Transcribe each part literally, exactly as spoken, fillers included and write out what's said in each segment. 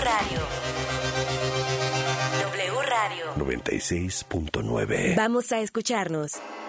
Radio. W Radio. noventa y seis punto nueve. Vamos a escucharnos.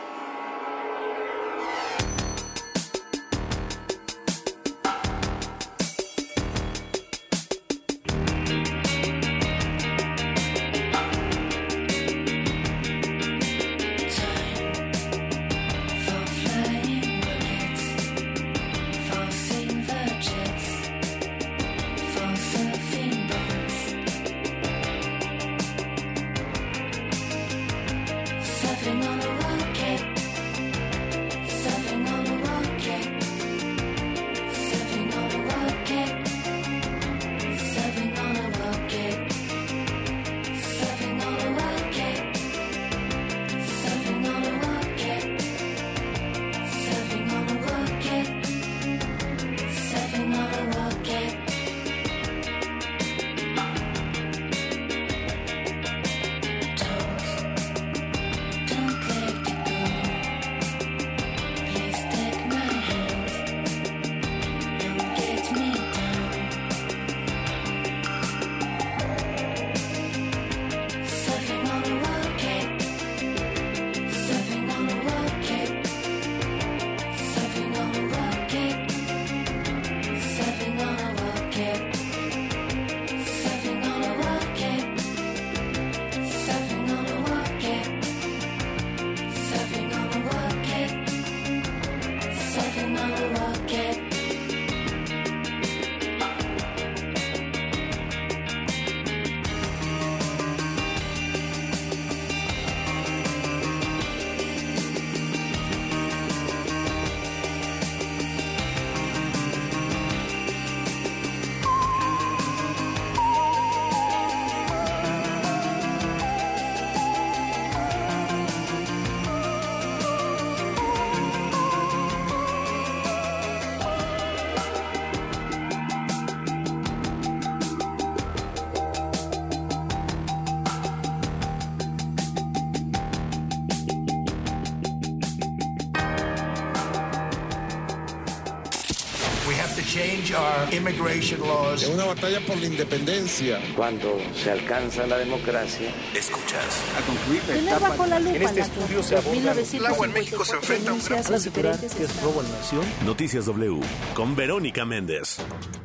Change our immigration laws. Es una batalla por la independencia. Cuando se alcanza la democracia, escuchas a concluir la Tener etapa. bajo la lupa En este la estudio se aborda el agua en México se enfrenta a un gran las diferentes que es robo a la nación. Noticias W con Verónica Méndez.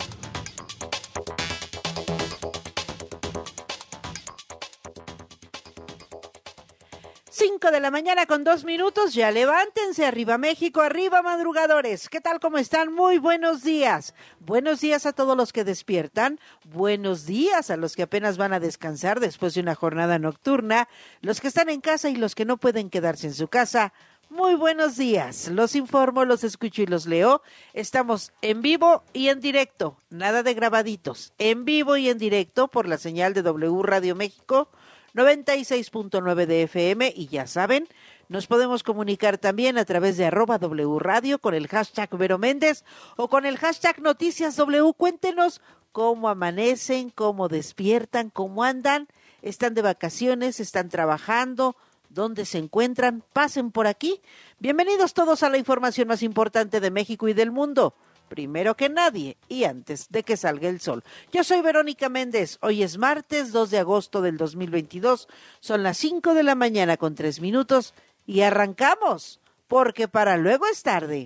Cinco de la mañana con dos minutos, ya levántense, arriba México, arriba madrugadores. ¿Qué tal, cómo están? Muy buenos días. Buenos días a todos los que despiertan, buenos días a los que apenas van a descansar después de una jornada nocturna, los que están en casa y los que no pueden quedarse en su casa. Muy buenos días, los informo, los escucho y los leo. Estamos en vivo y en directo, nada de grabaditos, en vivo y en directo por la señal de W Radio México, noventa y seis punto nueve de F M, y ya saben, nos podemos comunicar también a través de arroba W Radio con el hashtag Vero Méndez o con el hashtag Noticias W. Cuéntenos cómo amanecen, cómo despiertan, cómo andan, están de vacaciones, están trabajando, dónde se encuentran, pasen por aquí. Bienvenidos todos a la información más importante de México y del mundo. Primero que nadie y antes de que salga el sol. Yo soy Verónica Méndez. Hoy es martes dos de agosto del dos mil veintidós. Son las cinco de la mañana con tres minutos y arrancamos, porque para luego es tarde.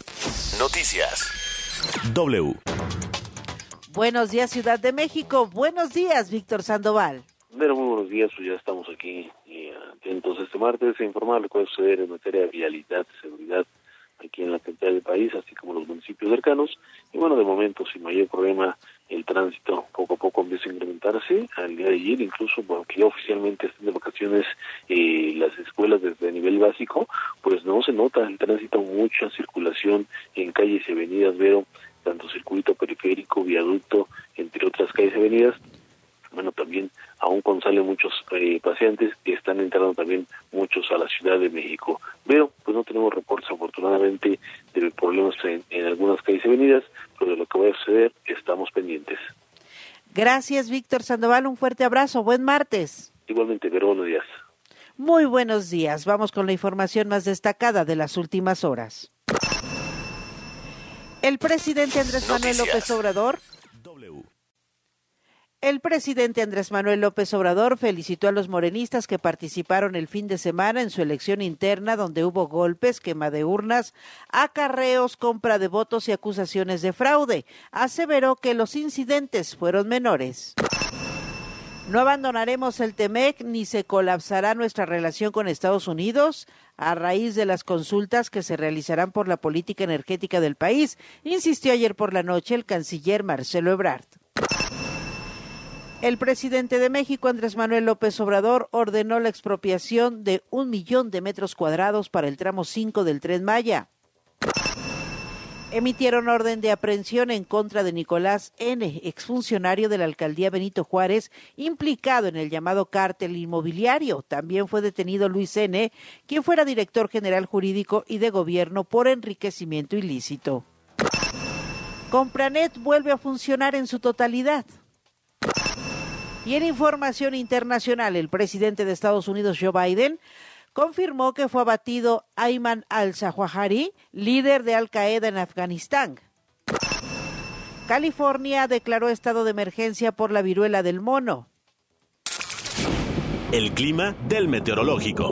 Noticias W. Buenos días, Ciudad de México. Buenos días, Víctor Sandoval. Pero muy buenos días, pues ya estamos aquí y atentos este martes a informar lo que va a suceder en materia de vialidad, seguridad, aquí en la capital del país, así como los municipios cercanos. Y bueno, de momento, sin mayor problema, el tránsito poco a poco empieza a incrementarse. Al día de ayer, incluso, porque ya oficialmente están de vacaciones eh, las escuelas desde nivel básico, pues no se nota el tránsito, mucha circulación en calles y avenidas, Vero, tanto circuito periférico, viaducto, entre otras calles y avenidas. Bueno, también, aún cuando salen muchos eh, pacientes, están entrando también muchos a la Ciudad de México. Pero, pues no tenemos reportes, afortunadamente, de problemas en, en algunas calles y avenidas, pero de lo que va a suceder, estamos pendientes. Gracias, Víctor Sandoval, un fuerte abrazo, buen martes. Igualmente, pero buenos días. Muy buenos días, vamos con la información más destacada de las últimas horas. El presidente Andrés Manuel López Obrador El presidente Andrés Manuel López Obrador felicitó a los morenistas que participaron el fin de semana en su elección interna, donde hubo golpes, quema de urnas, acarreos, compra de votos y acusaciones de fraude. Aseveró que los incidentes fueron menores. No abandonaremos el Temec ni se colapsará nuestra relación con Estados Unidos a raíz de las consultas que se realizarán por la política energética del país, insistió ayer por la noche el canciller Marcelo Ebrard. El presidente de México, Andrés Manuel López Obrador, ordenó la expropiación de un millón de metros cuadrados para el tramo cinco del Tren Maya. Emitieron orden de aprehensión en contra de Nicolás N., exfuncionario de la alcaldía Benito Juárez, implicado en el llamado cártel inmobiliario. También fue detenido Luis N., quien fuera director general jurídico y de gobierno por enriquecimiento ilícito. Compranet vuelve a funcionar en su totalidad. Y en información internacional, el presidente de Estados Unidos, Joe Biden, confirmó que fue abatido Ayman al-Zawahiri, líder de Al-Qaeda en Afganistán. California declaró estado de emergencia por la viruela del mono. El clima del meteorológico.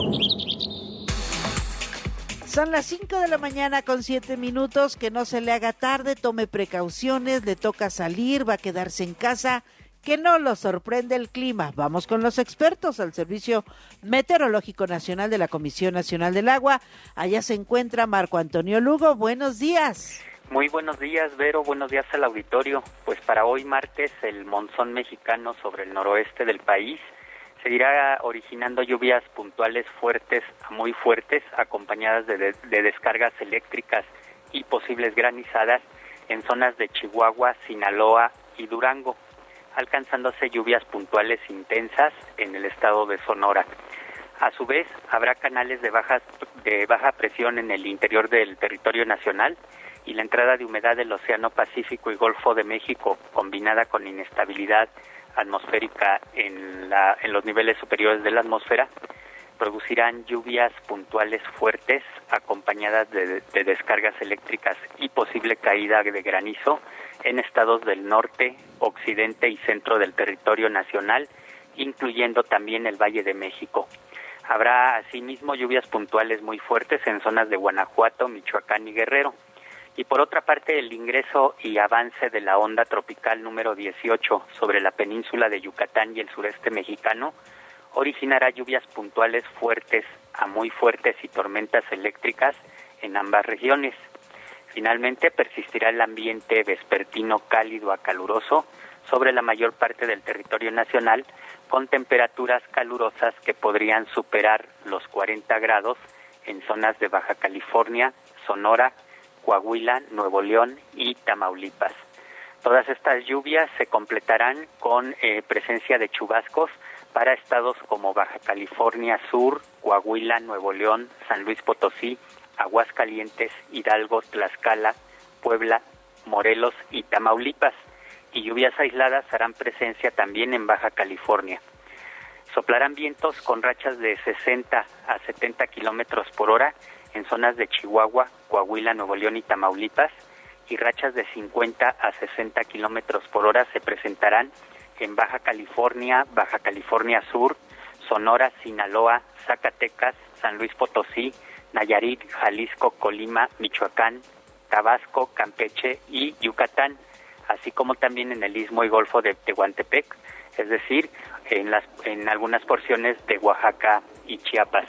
Son las cinco de la mañana con siete minutos, que no se le haga tarde, tome precauciones, le toca salir, va a quedarse en casa. Que no lo sorprende el clima. Vamos con los expertos al Servicio Meteorológico Nacional de la Comisión Nacional del Agua. Allá se encuentra Marco Antonio Lugo. Buenos días. Muy buenos días, Vero. Buenos días al auditorio. Pues para hoy martes, el monzón mexicano sobre el noroeste del país seguirá originando lluvias puntuales fuertes a muy fuertes, acompañadas de, de, de descargas eléctricas y posibles granizadas en zonas de Chihuahua, Sinaloa y Durango, alcanzándose lluvias puntuales intensas en el estado de Sonora. A su vez, habrá canales de baja, de baja presión en el interior del territorio nacional y la entrada de humedad del Océano Pacífico y Golfo de México, combinada con inestabilidad atmosférica en, la, en los niveles superiores de la atmósfera, producirán lluvias puntuales fuertes acompañadas de, de descargas eléctricas y posible caída de granizo en estados del norte, occidente y centro del territorio nacional, incluyendo también el Valle de México. Habrá asimismo lluvias puntuales muy fuertes en zonas de Guanajuato, Michoacán y Guerrero. Y por otra parte, el ingreso y avance de la onda tropical número dieciocho sobre la península de Yucatán y el sureste mexicano originará lluvias puntuales fuertes a muy fuertes y tormentas eléctricas en ambas regiones. Finalmente, persistirá el ambiente vespertino cálido a caluroso sobre la mayor parte del territorio nacional, con temperaturas calurosas que podrían superar los cuarenta grados en zonas de Baja California, Sonora, Coahuila, Nuevo León y Tamaulipas. Todas estas lluvias se completarán con eh, presencia de chubascos para estados como Baja California Sur, Coahuila, Nuevo León, San Luis Potosí, Aguascalientes, Hidalgo, Tlaxcala, Puebla, Morelos y Tamaulipas, y lluvias aisladas harán presencia también en Baja California. Soplarán vientos con rachas de sesenta a setenta kilómetros por hora en zonas de Chihuahua, Coahuila, Nuevo León y Tamaulipas, y rachas de cincuenta a sesenta kilómetros por hora se presentarán en Baja California, Baja California Sur, Sonora, Sinaloa, Zacatecas, San Luis Potosí, Nayarit, Jalisco, Colima, Michoacán, Tabasco, Campeche y Yucatán, así como también en el Istmo y Golfo de Tehuantepec, es decir, en las en algunas porciones de Oaxaca y Chiapas.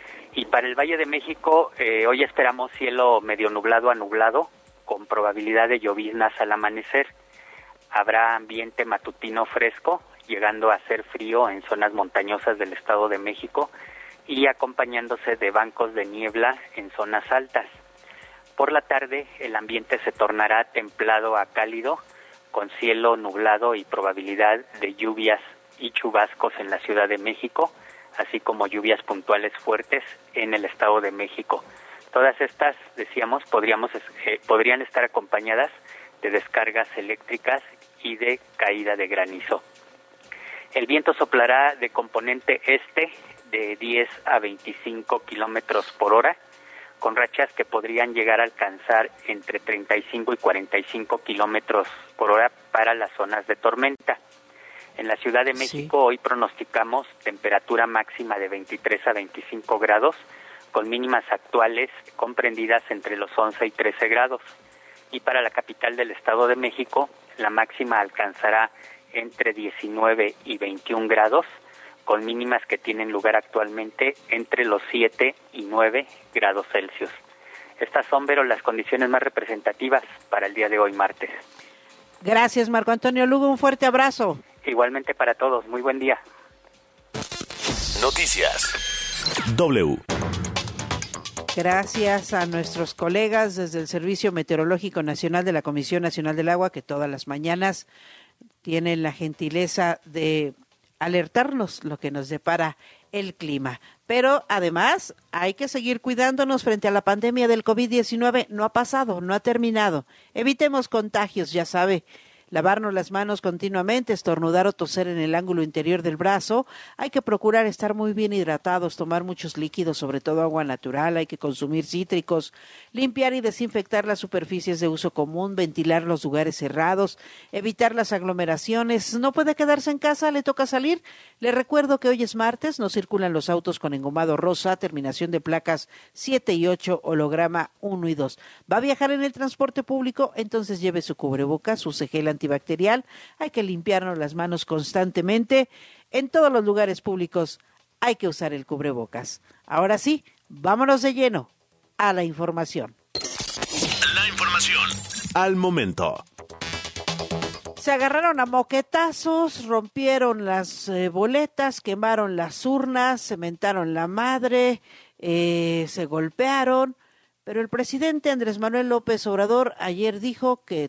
Y para el Valle de México, eh, hoy esperamos cielo medio nublado a nublado, con probabilidad de lloviznas al amanecer. Habrá ambiente matutino fresco, llegando a ser frío en zonas montañosas del Estado de México y acompañándose de bancos de niebla en zonas altas. Por la tarde, el ambiente se tornará templado a cálido, con cielo nublado y probabilidad de lluvias y chubascos en la Ciudad de México, así como lluvias puntuales fuertes en el Estado de México. Todas estas, decíamos, podríamos eh, podrían estar acompañadas de descargas eléctricas y de caída de granizo. El viento soplará de componente este de diez a veinticinco kilómetros por hora, con rachas que podrían llegar a alcanzar entre treinta y cinco y cuarenta y cinco kilómetros por hora para las zonas de tormenta. En la Ciudad de México sí. Hoy pronosticamos temperatura máxima de veintitrés a veinticinco grados, con mínimas actuales comprendidas entre los once y trece grados. Y para la capital del Estado de México, la máxima alcanzará entre diecinueve y veintiún grados, con mínimas que tienen lugar actualmente entre los siete y nueve grados Celsius. Estas son, Vero, las condiciones más representativas para el día de hoy, martes. Gracias, Marco Antonio Lugo, un fuerte abrazo. Igualmente para todos, muy buen día. Noticias W. Gracias a nuestros colegas desde el Servicio Meteorológico Nacional de la Comisión Nacional del Agua, que todas las mañanas tienen la gentileza de alertarnos lo que nos depara el clima. Pero además hay que seguir cuidándonos frente a la pandemia del COVID diecinueve. No ha pasado, no ha terminado. Evitemos contagios, ya sabe. Lavarnos las manos continuamente, estornudar o toser en el ángulo interior del brazo. Hay que procurar estar muy bien hidratados, tomar muchos líquidos, sobre todo agua natural. Hay que consumir cítricos, limpiar y desinfectar las superficies de uso común, ventilar los lugares cerrados, evitar las aglomeraciones. No puede quedarse en casa, le toca salir. Le recuerdo que hoy es martes, no circulan los autos con engomado rosa, terminación de placas siete y ocho, holograma uno y dos. ¿Va a viajar en el transporte público? Entonces lleve su cubrebocas, use gel antibacterial. Hay que limpiarnos las manos constantemente. En todos los lugares públicos hay que usar el cubrebocas. Ahora sí, vámonos de lleno a la información. La información al momento. Se agarraron a moquetazos, rompieron las eh, boletas, quemaron las urnas, se mentaron la madre, eh, se golpearon, pero el presidente Andrés Manuel López Obrador ayer dijo que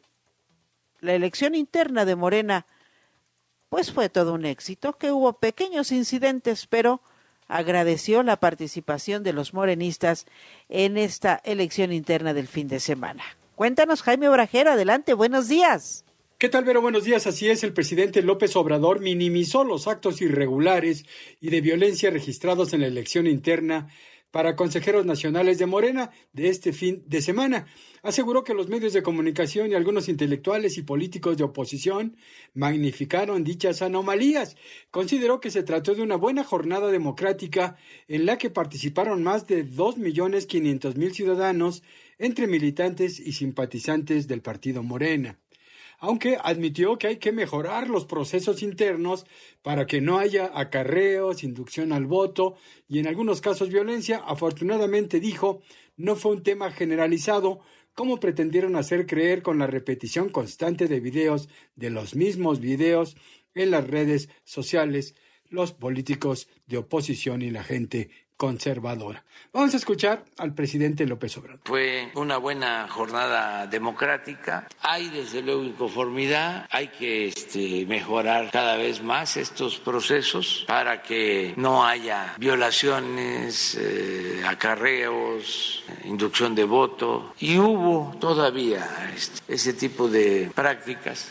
la elección interna de Morena pues fue todo un éxito, que hubo pequeños incidentes, pero agradeció la participación de los morenistas en esta elección interna del fin de semana. Cuéntanos, Jaime Obrajero, adelante, buenos días. ¿Qué tal, Vero? Buenos días. Así es, el presidente López Obrador minimizó los actos irregulares y de violencia registrados en la elección interna para consejeros nacionales de Morena de este fin de semana. Aseguró que los medios de comunicación y algunos intelectuales y políticos de oposición magnificaron dichas anomalías. Consideró que se trató de una buena jornada democrática en la que participaron más de dos millones quinientos mil ciudadanos entre militantes y simpatizantes del partido Morena, aunque admitió que hay que mejorar los procesos internos para que no haya acarreos, inducción al voto y en algunos casos violencia. Afortunadamente, dijo, no fue un tema generalizado como pretendieron hacer creer con la repetición constante de videos de los mismos videos en las redes sociales, los políticos de oposición y la gente conservadora. Vamos a escuchar al presidente López Obrador. Fue una buena jornada democrática. Hay desde luego inconformidad. Hay que este, mejorar cada vez más estos procesos para que no haya violaciones, eh, acarreos, inducción de voto. Y hubo todavía este, ese tipo de prácticas,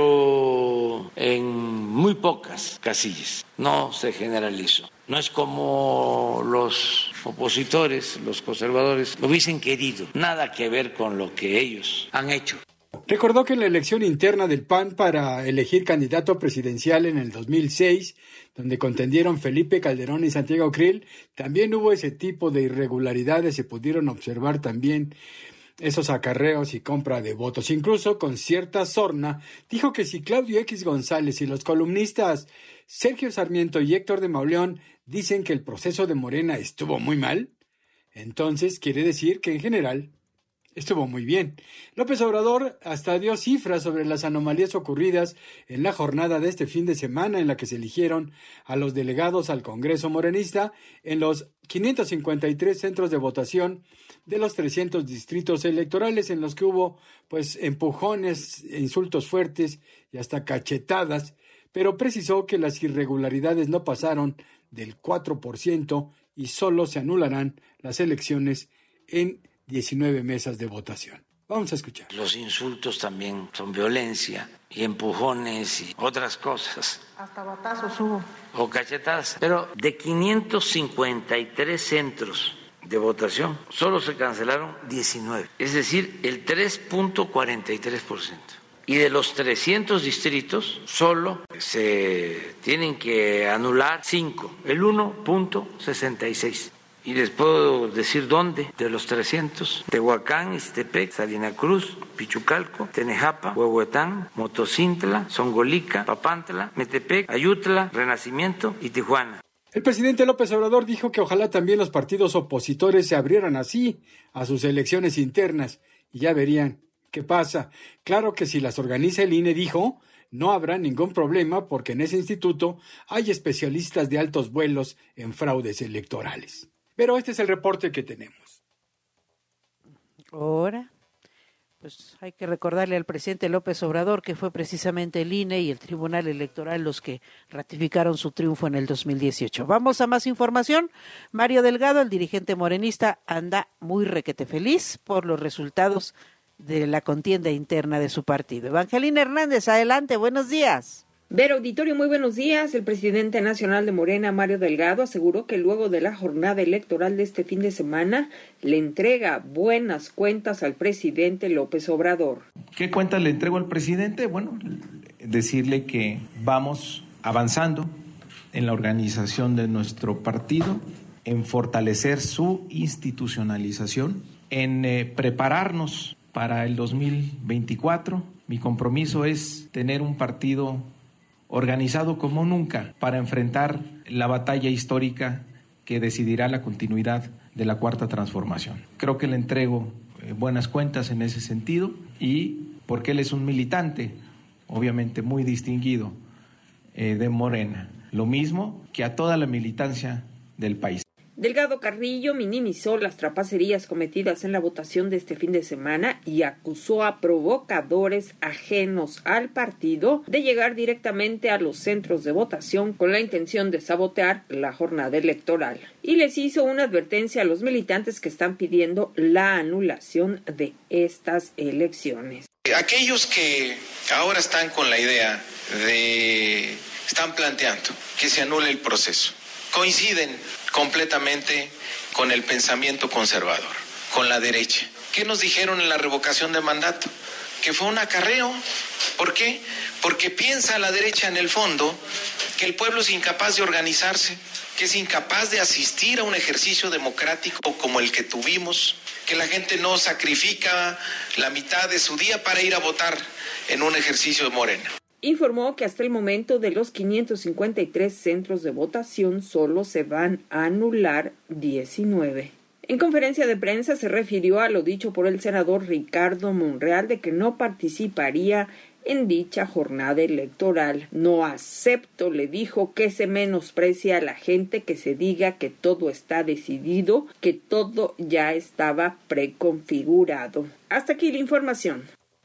pero en muy pocas casillas. No se generalizó. No es como los opositores, los conservadores, lo hubiesen querido. Nada que ver con lo que ellos han hecho. Recordó que en la elección interna del P A N para elegir candidato presidencial en el dos mil seis, donde contendieron Felipe Calderón y Santiago Krill, también hubo ese tipo de irregularidades. Se pudieron observar también esos acarreos y compra de votos. Incluso con cierta sorna dijo que si Claudio X González y los columnistas Sergio Sarmiento y Héctor de Mauleón dicen que el proceso de Morena estuvo muy mal, entonces quiere decir que en general estuvo muy bien. López Obrador hasta dio cifras sobre las anomalías ocurridas en la jornada de este fin de semana en la que se eligieron a los delegados al Congreso morenista en los quinientos cincuenta y tres centros de votación de los trescientos distritos electorales, en los que hubo pues empujones, insultos fuertes y hasta cachetadas, pero precisó que las irregularidades no pasaron del cuatro por ciento y solo se anularán las elecciones en diecinueve mesas de votación. Vamos a escuchar. Los insultos también son violencia y empujones y otras cosas. Hasta batazos hubo. O cachetadas. Pero de quinientos cincuenta y tres centros de votación, solo se cancelaron diecinueve. Es decir, el tres punto cuarenta y tres por ciento. Y de los trescientos distritos, solo se tienen que anular cinco, el uno punto sesenta y seis. Y les puedo decir dónde, de los trescientos: Tehuacán, Ixtepec, Salina Cruz, Pichucalco, Tenejapa, Huehuetán, Motocintla, Zongolica, Papantla, Metepec, Ayutla, Renacimiento y Tijuana. El presidente López Obrador dijo que ojalá también los partidos opositores se abrieran así a sus elecciones internas y ya verían qué pasa. Claro que si las organiza el I N E, dijo, no habrá ningún problema porque en ese instituto hay especialistas de altos vuelos en fraudes electorales. Pero este es el reporte que tenemos. Ahora, pues hay que recordarle al presidente López Obrador que fue precisamente el I N E y el Tribunal Electoral los que ratificaron su triunfo en el dos mil dieciocho. Vamos a más información. Mario Delgado, el dirigente morenista, anda muy requete feliz por los resultados de la contienda interna de su partido. Evangelina Hernández, adelante, buenos días. Vero Auditorio, muy buenos días. El presidente nacional de Morena, Mario Delgado, aseguró que luego de la jornada electoral de este fin de semana, le entrega buenas cuentas al presidente López Obrador. ¿Qué cuentas le entrego al presidente? Bueno, decirle que vamos avanzando en la organización de nuestro partido, en fortalecer su institucionalización, en eh, prepararnos para el dos mil veinticuatro. Mi compromiso es tener un partido organizado como nunca para enfrentar la batalla histórica que decidirá la continuidad de la Cuarta Transformación. Creo que le entrego eh, buenas cuentas en ese sentido y porque él es un militante, obviamente muy distinguido, eh, de Morena, lo mismo que a toda la militancia del país. Delgado Carrillo minimizó las trapacerías cometidas en la votación de este fin de semana y acusó a provocadores ajenos al partido de llegar directamente a los centros de votación con la intención de sabotear la jornada electoral. Y les hizo una advertencia a los militantes que están pidiendo la anulación de estas elecciones. Aquellos que ahora están con la idea de, están planteando que se anule el proceso, coinciden completamente con el pensamiento conservador, con la derecha. ¿Qué nos dijeron en la revocación de mandato? Que fue un acarreo. ¿Por qué? Porque piensa la derecha en el fondo que el pueblo es incapaz de organizarse, que es incapaz de asistir a un ejercicio democrático como el que tuvimos, que la gente no sacrifica la mitad de su día para ir a votar en un ejercicio de Morena. Informó que hasta el momento de los quinientos cincuenta y tres centros de votación solo se van a anular diecinueve. En conferencia de prensa se refirió a lo dicho por el senador Ricardo Monreal de que no participaría en dicha jornada electoral. No acepto, le dijo, que se menosprecia a la gente, que se diga que todo está decidido, que todo ya estaba preconfigurado. Hasta aquí la información.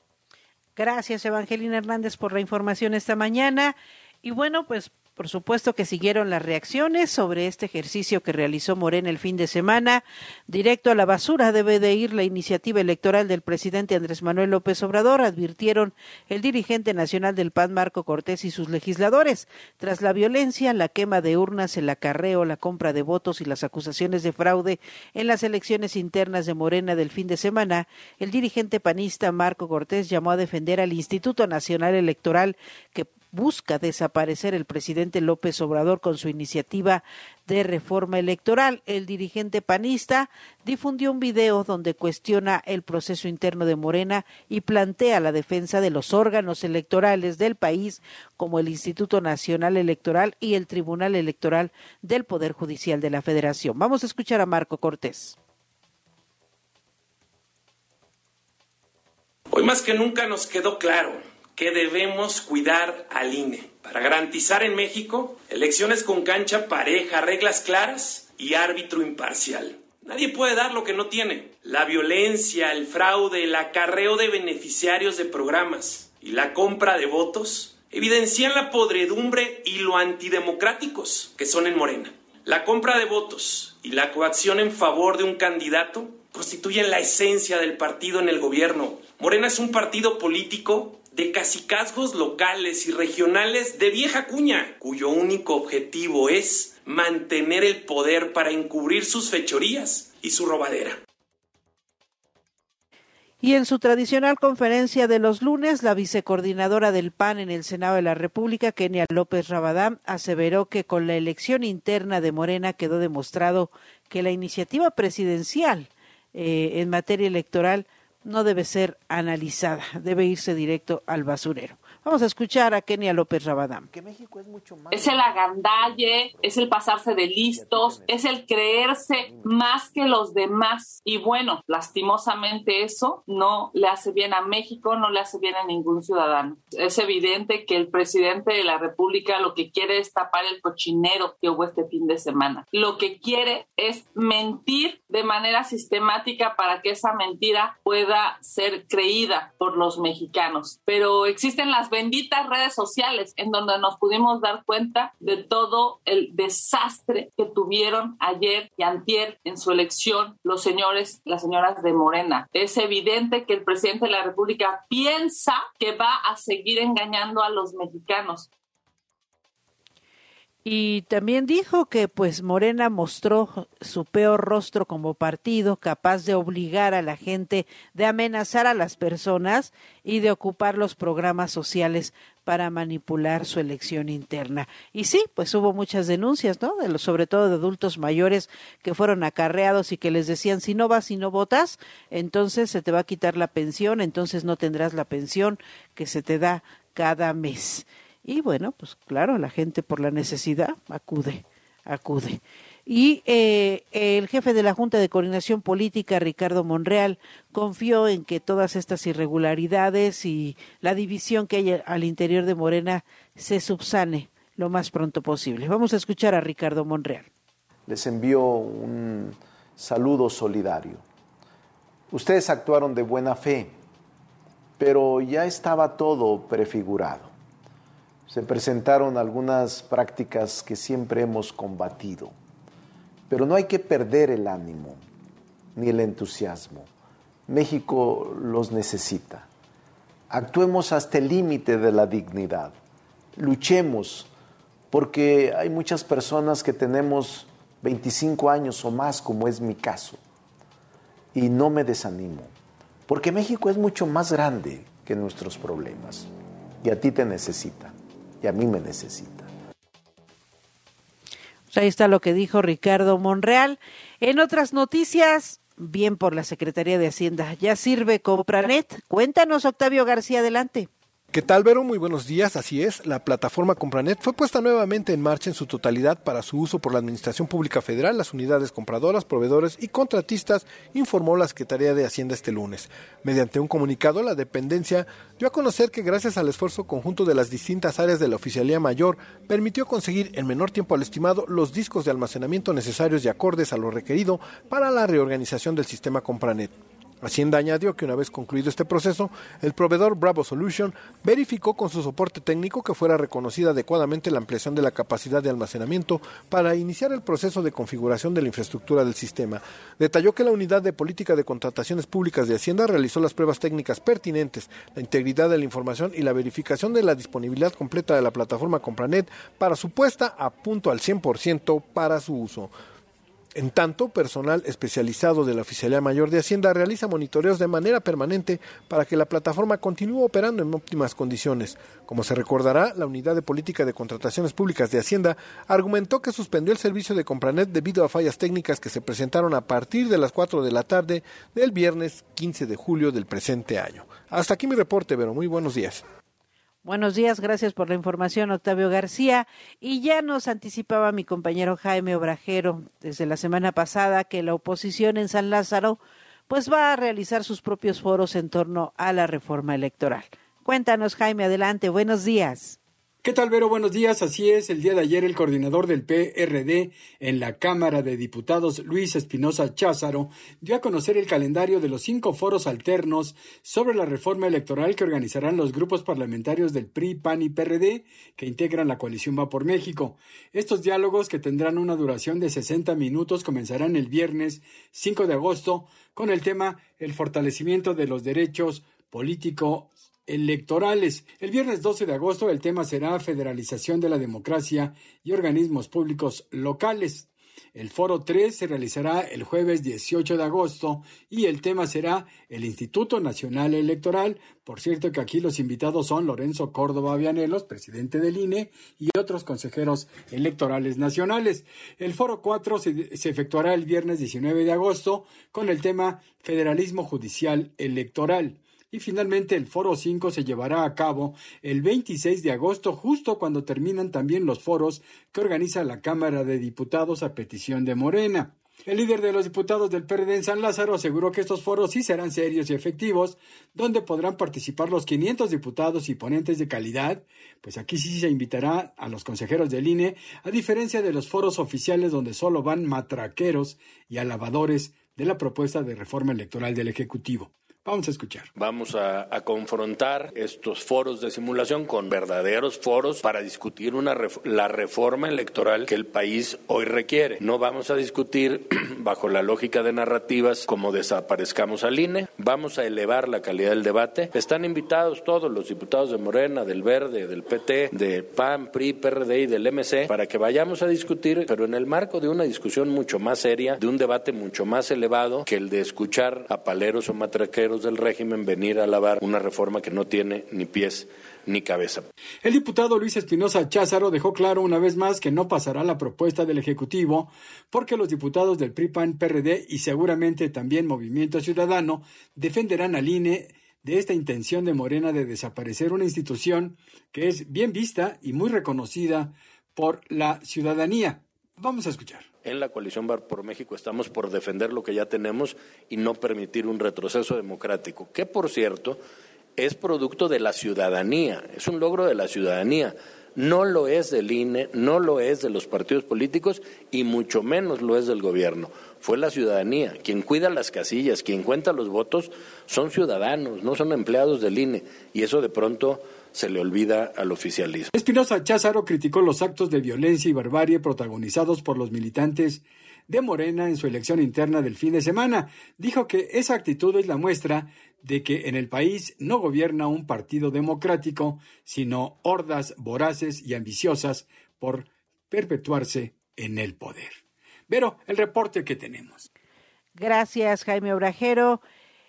Gracias, Evangelina Hernández, por la información esta mañana. Y bueno, pues por supuesto que siguieron las reacciones sobre este ejercicio que realizó Morena el fin de semana. Directo a la basura debe de ir la iniciativa electoral del presidente Andrés Manuel López Obrador, advirtieron el dirigente nacional del P A N, Marco Cortés, y sus legisladores. Tras la violencia, la quema de urnas, el acarreo, la compra de votos y las acusaciones de fraude en las elecciones internas de Morena del fin de semana, el dirigente panista Marco Cortés llamó a defender al Instituto Nacional Electoral, que busca desaparecer el presidente López Obrador con su iniciativa de reforma electoral. El dirigente panista difundió un video donde cuestiona el proceso interno de Morena y plantea la defensa de los órganos electorales del país, como el Instituto Nacional Electoral y el Tribunal Electoral del Poder Judicial de la Federación. Vamos a escuchar a Marco Cortés. Hoy más que nunca nos quedó claro que debemos cuidar al I N E para garantizar en México elecciones con cancha pareja, reglas claras y árbitro imparcial. Nadie puede dar lo que no tiene. La violencia, el fraude, el acarreo de beneficiarios de programas y la compra de votos evidencian la podredumbre y lo antidemocráticos que son en Morena. La compra de votos y la coacción en favor de un candidato constituyen la esencia del partido en el gobierno. Morena es un partido político de cacicazgos locales y regionales de vieja cuña, cuyo único objetivo es mantener el poder para encubrir sus fechorías y su robadera. Y en su tradicional conferencia de los lunes, la vicecoordinadora del P A N en el Senado de la República, Kenia López Rabadán, aseveró que con la elección interna de Morena quedó demostrado que la iniciativa presidencial eh, en materia electoral no debe ser analizada, debe irse directo al basurero. Vamos a escuchar a Kenia López Rabadán. Que México es mucho más. Es el agandalle, es el pasarse de listos, es el creerse más que los demás. Y bueno, lastimosamente eso no le hace bien a México, no le hace bien a ningún ciudadano. Es evidente que el presidente de la República lo que quiere es tapar el cochinero que hubo este fin de semana. Lo que quiere es mentir de manera sistemática para que esa mentira pueda ser creída por los mexicanos. Pero existen las benditas redes sociales en donde nos pudimos dar cuenta de todo el desastre que tuvieron ayer y antier en su elección los señores, las señoras de Morena. Es evidente que el presidente de la República piensa que va a seguir engañando a los mexicanos. Y también dijo que pues Morena mostró su peor rostro como partido, capaz de obligar a la gente, de amenazar a las personas y de ocupar los programas sociales para manipular su elección interna. Y sí, pues hubo muchas denuncias, ¿no? De los, sobre todo de adultos mayores que fueron acarreados y que les decían, si no vas y no votas, entonces se te va a quitar la pensión, entonces no tendrás la pensión que se te da cada mes. Y bueno, pues claro, la gente por la necesidad acude, acude. Y eh, el jefe de la Junta de Coordinación Política, Ricardo Monreal, confió en que todas estas irregularidades y la división que hay al interior de Morena se subsane lo más pronto posible. Vamos a escuchar a Ricardo Monreal. Les envío un saludo solidario. Ustedes actuaron de buena fe, pero ya estaba todo prefigurado. Se presentaron algunas prácticas que siempre hemos combatido, pero no hay que perder el ánimo ni el entusiasmo. México los necesita. Actuemos hasta el límite de la dignidad. Luchemos, porque hay muchas personas que tenemos veinticinco años o más, como es mi caso, y no me desanimo, porque México es mucho más grande que nuestros problemas, y a ti te necesita. Y a mí me necesita. Ahí está lo que dijo Ricardo Monreal. En otras noticias, bien por la Secretaría de Hacienda, ya sirve Compranet. Cuéntanos, Octavio García, adelante. ¿Qué tal, Vero? Muy buenos días. Así es, la plataforma Compranet fue puesta nuevamente en marcha en su totalidad para su uso por la Administración Pública Federal, las unidades compradoras, proveedores y contratistas, informó la Secretaría de Hacienda este lunes. Mediante un comunicado, la dependencia dio a conocer que gracias al esfuerzo conjunto de las distintas áreas de la Oficialía Mayor, permitió conseguir en menor tiempo al estimado los discos de almacenamiento necesarios y acordes a lo requerido para la reorganización del sistema Compranet. Hacienda añadió que una vez concluido este proceso, el proveedor Bravo Solution verificó con su soporte técnico que fuera reconocida adecuadamente la ampliación de la capacidad de almacenamiento para iniciar el proceso de configuración de la infraestructura del sistema. Detalló que la Unidad de Política de Contrataciones Públicas de Hacienda realizó las pruebas técnicas pertinentes, la integridad de la información y la verificación de la disponibilidad completa de la plataforma Compranet para su puesta a punto al cien por ciento para su uso. En tanto, personal especializado de la Oficialía Mayor de Hacienda realiza monitoreos de manera permanente para que la plataforma continúe operando en óptimas condiciones. Como se recordará, la Unidad de Política de Contrataciones Públicas de Hacienda argumentó que suspendió el servicio de Compranet debido a fallas técnicas que se presentaron a partir de las cuatro de la tarde del viernes quince de julio del presente año. Hasta aquí mi reporte, Vero. Muy buenos días. Buenos días, gracias por la información, Octavio García. Y ya nos anticipaba mi compañero Jaime Obrajero desde la semana pasada que la oposición en San Lázaro pues va a realizar sus propios foros en torno a la reforma electoral. Cuéntanos, Jaime, adelante, buenos días. ¿Qué tal, Vero? Buenos días. Así es, el día de ayer el coordinador del P R D en la Cámara de Diputados, Luis Espinosa Cházaro, dio a conocer el calendario de los cinco foros alternos sobre la reforma electoral que organizarán los grupos parlamentarios del P R I, P A N y P R D que integran la coalición Va por México. Estos diálogos, que tendrán una duración de sesenta minutos, comenzarán el viernes cinco de agosto con el tema El fortalecimiento de los derechos políticos electorales. El viernes doce de agosto el tema será federalización de la democracia y organismos públicos locales. El foro tres se realizará el jueves dieciocho de agosto y el tema será el Instituto Nacional Electoral. Por cierto que aquí los invitados son Lorenzo Córdoba Vianelos, presidente del I N E, y otros consejeros electorales nacionales. El foro cuatro se, se efectuará el viernes diecinueve de agosto con el tema Federalismo Judicial Electoral. Y finalmente el foro cinco se llevará a cabo el veintiséis de agosto, justo cuando terminan también los foros que organiza la Cámara de Diputados a petición de Morena. El líder de los diputados del P R D en San Lázaro aseguró que estos foros sí serán serios y efectivos, donde podrán participar los quinientos diputados y ponentes de calidad, pues aquí sí se invitará a los consejeros del I N E, a diferencia de los foros oficiales donde solo van matraqueros y alabadores de la propuesta de reforma electoral del Ejecutivo. Vamos a escuchar. Vamos a, a confrontar estos foros de simulación con verdaderos foros para discutir una ref, la reforma electoral que el país hoy requiere. No vamos a discutir bajo la lógica de narrativas como desaparezcamos al I N E. Vamos a elevar la calidad del debate. Están invitados todos los diputados de Morena, del Verde, del P T, de P A N, P R I, P R D y del M C para que vayamos a discutir, pero en el marco de una discusión mucho más seria, de un debate mucho más elevado que el de escuchar a paleros o matraqueros del régimen venir a alabar una reforma que no tiene ni pies ni cabeza. El diputado Luis Espinosa Cházaro dejó claro una vez más que no pasará la propuesta del Ejecutivo porque los diputados del P R I, P A N, P R D y seguramente también Movimiento Ciudadano defenderán al I N E de esta intención de Morena de desaparecer una institución que es bien vista y muy reconocida por la ciudadanía. Vamos a escuchar. En la coalición Va por México estamos por defender lo que ya tenemos y no permitir un retroceso democrático, que por cierto es producto de la ciudadanía, es un logro de la ciudadanía. No lo es del I N E, no lo es de los partidos políticos y mucho menos lo es del gobierno. Fue la ciudadanía. Quien cuida las casillas, quien cuenta los votos son ciudadanos, no son empleados del I N E y eso de pronto se le olvida al oficialismo. Espinosa Cházaro criticó los actos de violencia y barbarie protagonizados por los militantes de Morena en su elección interna del fin de semana. Dijo que esa actitud es la muestra de que en el país no gobierna un partido democrático, sino hordas voraces y ambiciosas por perpetuarse en el poder. Vero, el reporte que tenemos. Gracias, Jaime Obrajero.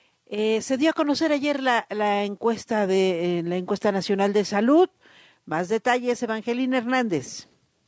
Eh, se dio a conocer ayer la, la encuesta de eh, la encuesta nacional de salud. Más detalles, Evangelina Hernández.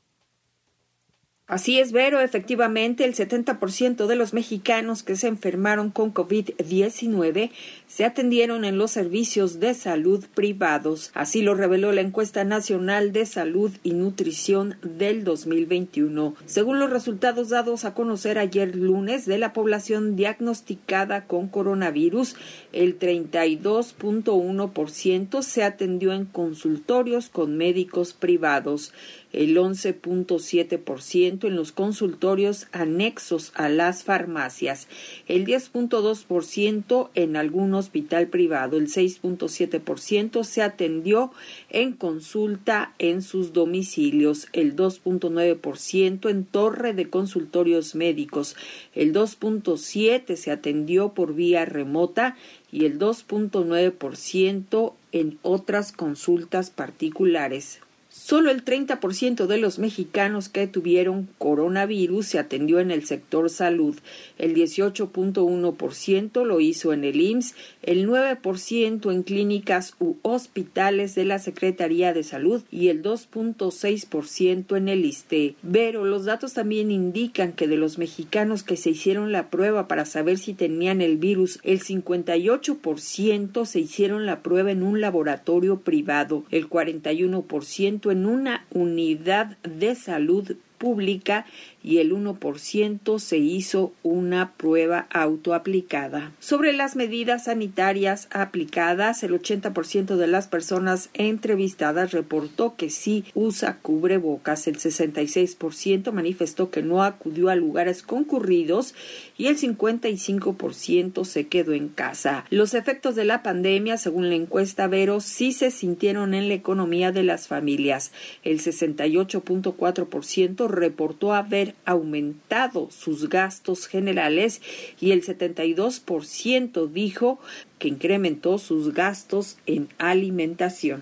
Así es, Vero, efectivamente el setenta por ciento de los mexicanos que se enfermaron con COVID diecinueve se atendieron en los servicios de salud privados. Así lo reveló la encuesta nacional de salud y nutrición del dos mil veintiuno. Según los resultados dados a conocer ayer lunes de la población diagnosticada con coronavirus, el treinta y dos punto uno por ciento se atendió en consultorios con médicos privados, el once punto siete por ciento en los consultorios anexos a las farmacias, el diez punto dos por ciento en algún hospital privado, el seis punto siete por ciento se atendió en consulta en sus domicilios, el dos punto nueve por ciento en torre de consultorios médicos, el dos punto siete por ciento se atendió por vía remota y el dos punto nueve por ciento en otras consultas particulares. Solo el treinta por ciento de los mexicanos que tuvieron coronavirus se atendió en el sector salud, el dieciocho punto uno por ciento lo hizo en el I M S S, el nueve por ciento en clínicas u hospitales de la Secretaría de Salud y el dos punto seis por ciento en el I S S S T E. Pero los datos también indican que de los mexicanos que se hicieron la prueba para saber si tenían el virus, el cincuenta y ocho por ciento se hicieron la prueba en un laboratorio privado, el cuarenta y uno por ciento en una unidad de salud pública y el uno por ciento se hizo una prueba autoaplicada. Sobre las medidas sanitarias aplicadas, el ochenta por ciento de las personas entrevistadas reportó que sí usa cubrebocas, el sesenta y seis por ciento manifestó que no acudió a lugares concurridos y el cincuenta y cinco por ciento se quedó en casa. Los efectos de la pandemia, según la encuesta Vero, sí se sintieron en la economía de las familias. El sesenta y ocho punto cuatro por ciento reportó haber aumentado sus gastos generales y el setenta y dos por ciento dijo que incrementó sus gastos en alimentación.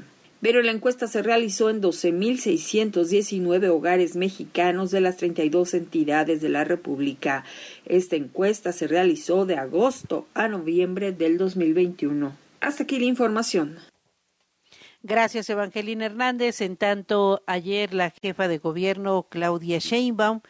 pero la encuesta se realizó en doce mil seiscientos diecinueve hogares mexicanos de las treinta y dos entidades de la República. Esta encuesta se realizó de agosto a noviembre del dos mil veintiuno. Hasta aquí la información. Gracias, Evangelina Hernández. En tanto, ayer la jefa de gobierno, Claudia Sheinbaum,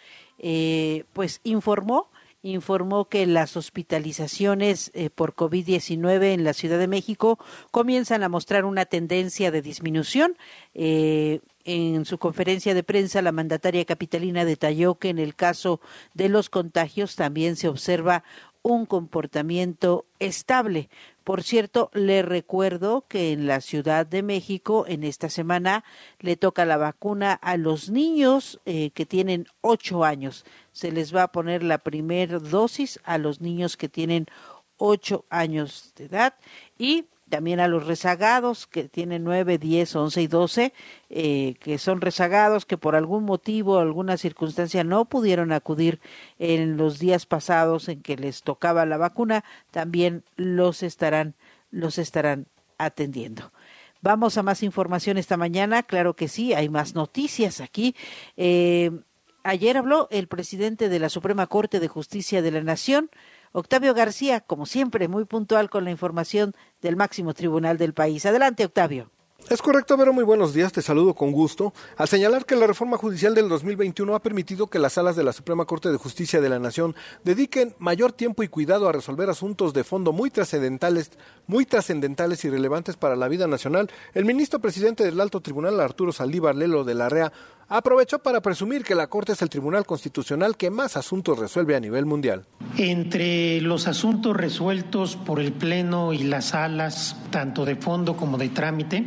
eh, pues informó, informó que las hospitalizaciones eh, por COVID diecinueve en la Ciudad de México comienzan a mostrar una tendencia de disminución. Eh, en su conferencia de prensa, la mandataria capitalina detalló que en el caso de los contagios también se observa un comportamiento estable. Por cierto, le recuerdo que en la Ciudad de México en esta semana le toca la vacuna a los niños eh, que tienen ocho años. Se les va a poner la primera dosis a los niños que tienen ocho años de edad y también a los rezagados que tienen nueve, diez, once y doce, eh, que son rezagados, que por algún motivo, alguna circunstancia no pudieron acudir en los días pasados en que les tocaba la vacuna, también los estarán, los estarán atendiendo. Vamos a más información esta mañana, claro que sí, hay más noticias aquí. Eh, ayer habló el presidente de la Suprema Corte de Justicia de la Nación, Octavio García, como siempre, muy puntual con la información del máximo tribunal del país. Adelante, Octavio. Es correcto, Vero, muy buenos días, te saludo con gusto. Al señalar que la reforma judicial del dos mil veintiuno ha permitido que las salas de la Suprema Corte de Justicia de la Nación dediquen mayor tiempo y cuidado a resolver asuntos de fondo muy trascendentales, muy trascendentales y relevantes para la vida nacional, el ministro presidente del Alto Tribunal, Arturo Saldívar Lelo de la R E A, aprovechó para presumir que la Corte es el tribunal constitucional que más asuntos resuelve a nivel mundial. Entre los asuntos resueltos por el Pleno y las salas, tanto de fondo como de trámite,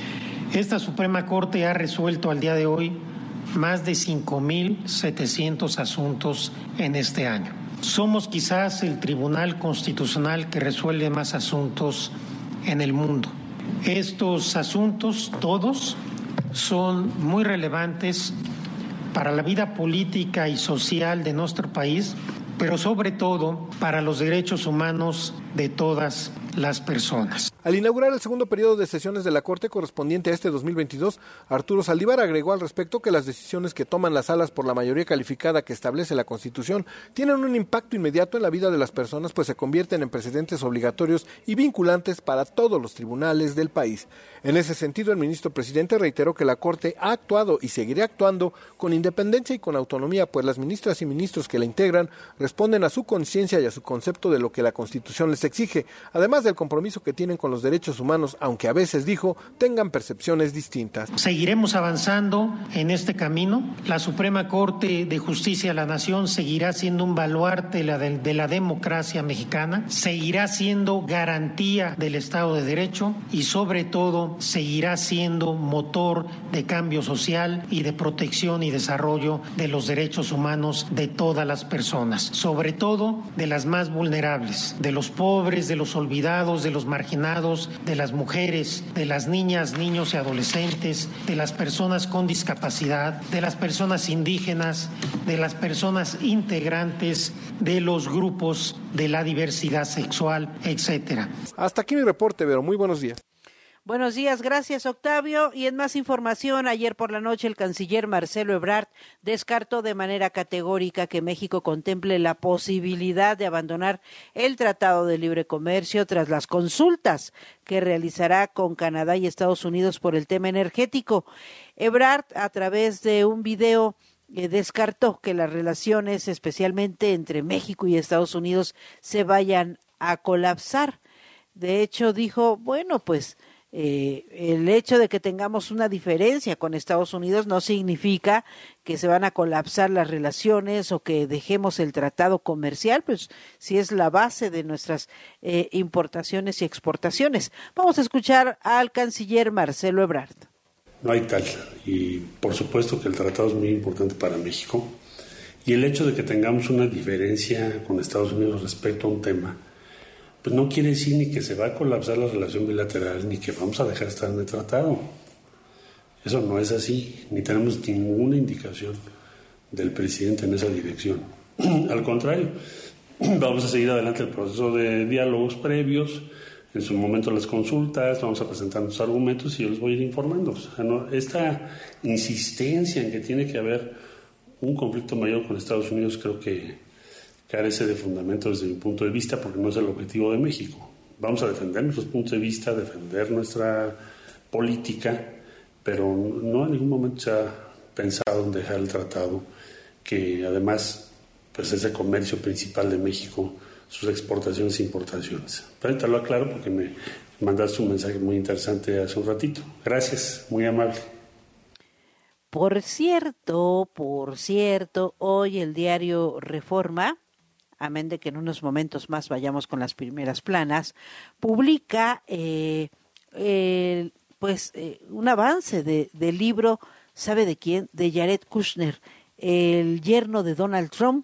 esta Suprema Corte ha resuelto al día de hoy más de cinco mil setecientos asuntos en este año. Somos quizás el tribunal constitucional que resuelve más asuntos en el mundo. Estos asuntos, todos, son muy relevantes para la vida política y social de nuestro país, pero sobre todo para los derechos humanos de todas las personas. Al inaugurar el segundo periodo de sesiones de la Corte correspondiente a este dos mil veintidós, Arturo Saldívar agregó al respecto que las decisiones que toman las salas por la mayoría calificada que establece la Constitución tienen un impacto inmediato en la vida de las personas, pues se convierten en precedentes obligatorios y vinculantes para todos los tribunales del país. En ese sentido, el ministro presidente reiteró que la Corte ha actuado y seguirá actuando con independencia y con autonomía, pues las ministras y ministros que la integran responden a su conciencia y a su concepto de lo que la Constitución les exige, además del compromiso que tienen con los derechos humanos, aunque a veces, dijo, tengan percepciones distintas. Seguiremos avanzando en este camino. La Suprema Corte de Justicia de la Nación seguirá siendo un baluarte de la, de, de la democracia mexicana, seguirá siendo garantía del Estado de Derecho y, sobre todo, seguirá siendo motor de cambio social y de protección y desarrollo de los derechos humanos de todas las personas, sobre todo de las más vulnerables, de los pobres, de los olvidados, de los marginados, de las mujeres, de las niñas, niños y adolescentes, de las personas con discapacidad, de las personas indígenas, de las personas integrantes de los grupos de la diversidad sexual, etcétera. Hasta aquí mi reporte, Vero. Muy buenos días. Buenos días, gracias Octavio. Y en más información, ayer por la noche el canciller Marcelo Ebrard descartó de manera categórica que México contemple la posibilidad de abandonar el Tratado de Libre Comercio tras las consultas que realizará con Canadá y Estados Unidos por el tema energético. Ebrard, a través de un video, eh, descartó que las relaciones, especialmente entre México y Estados Unidos, se vayan a colapsar. De hecho, dijo, bueno, pues Eh, el hecho de que tengamos una diferencia con Estados Unidos no significa que se van a colapsar las relaciones o que dejemos el tratado comercial, pues si es la base de nuestras eh, importaciones y exportaciones. Vamos a escuchar al canciller Marcelo Ebrard. No hay tal, y por supuesto que el tratado es muy importante para México, y el hecho de que tengamos una diferencia con Estados Unidos respecto a un tema, pues no quiere decir ni que se va a colapsar la relación bilateral, ni que vamos a dejar de estar en el tratado. Eso no es así, ni tenemos ninguna indicación del presidente en esa dirección. Al contrario, vamos a seguir adelante el proceso de diálogos previos, en su momento las consultas, vamos a presentar nuestros argumentos y yo les voy a ir informando. O sea, no, esta insistencia en que tiene que haber un conflicto mayor con Estados Unidos creo que carece de fundamento desde mi punto de vista, porque no es el objetivo de México. Vamos a defender nuestros puntos de vista, defender nuestra política, pero no en ningún momento se ha pensado en dejar el tratado, que además pues es el comercio principal de México, sus exportaciones e importaciones. Pero te lo aclaro porque me mandaste un mensaje muy interesante hace un ratito. Gracias, muy amable. Por cierto, por cierto, hoy el diario Reforma, amén de que en unos momentos más vayamos con las primeras planas, publica eh, eh, pues eh, un avance de, del libro, ¿sabe de quién? De Jared Kushner, el yerno de Donald Trump.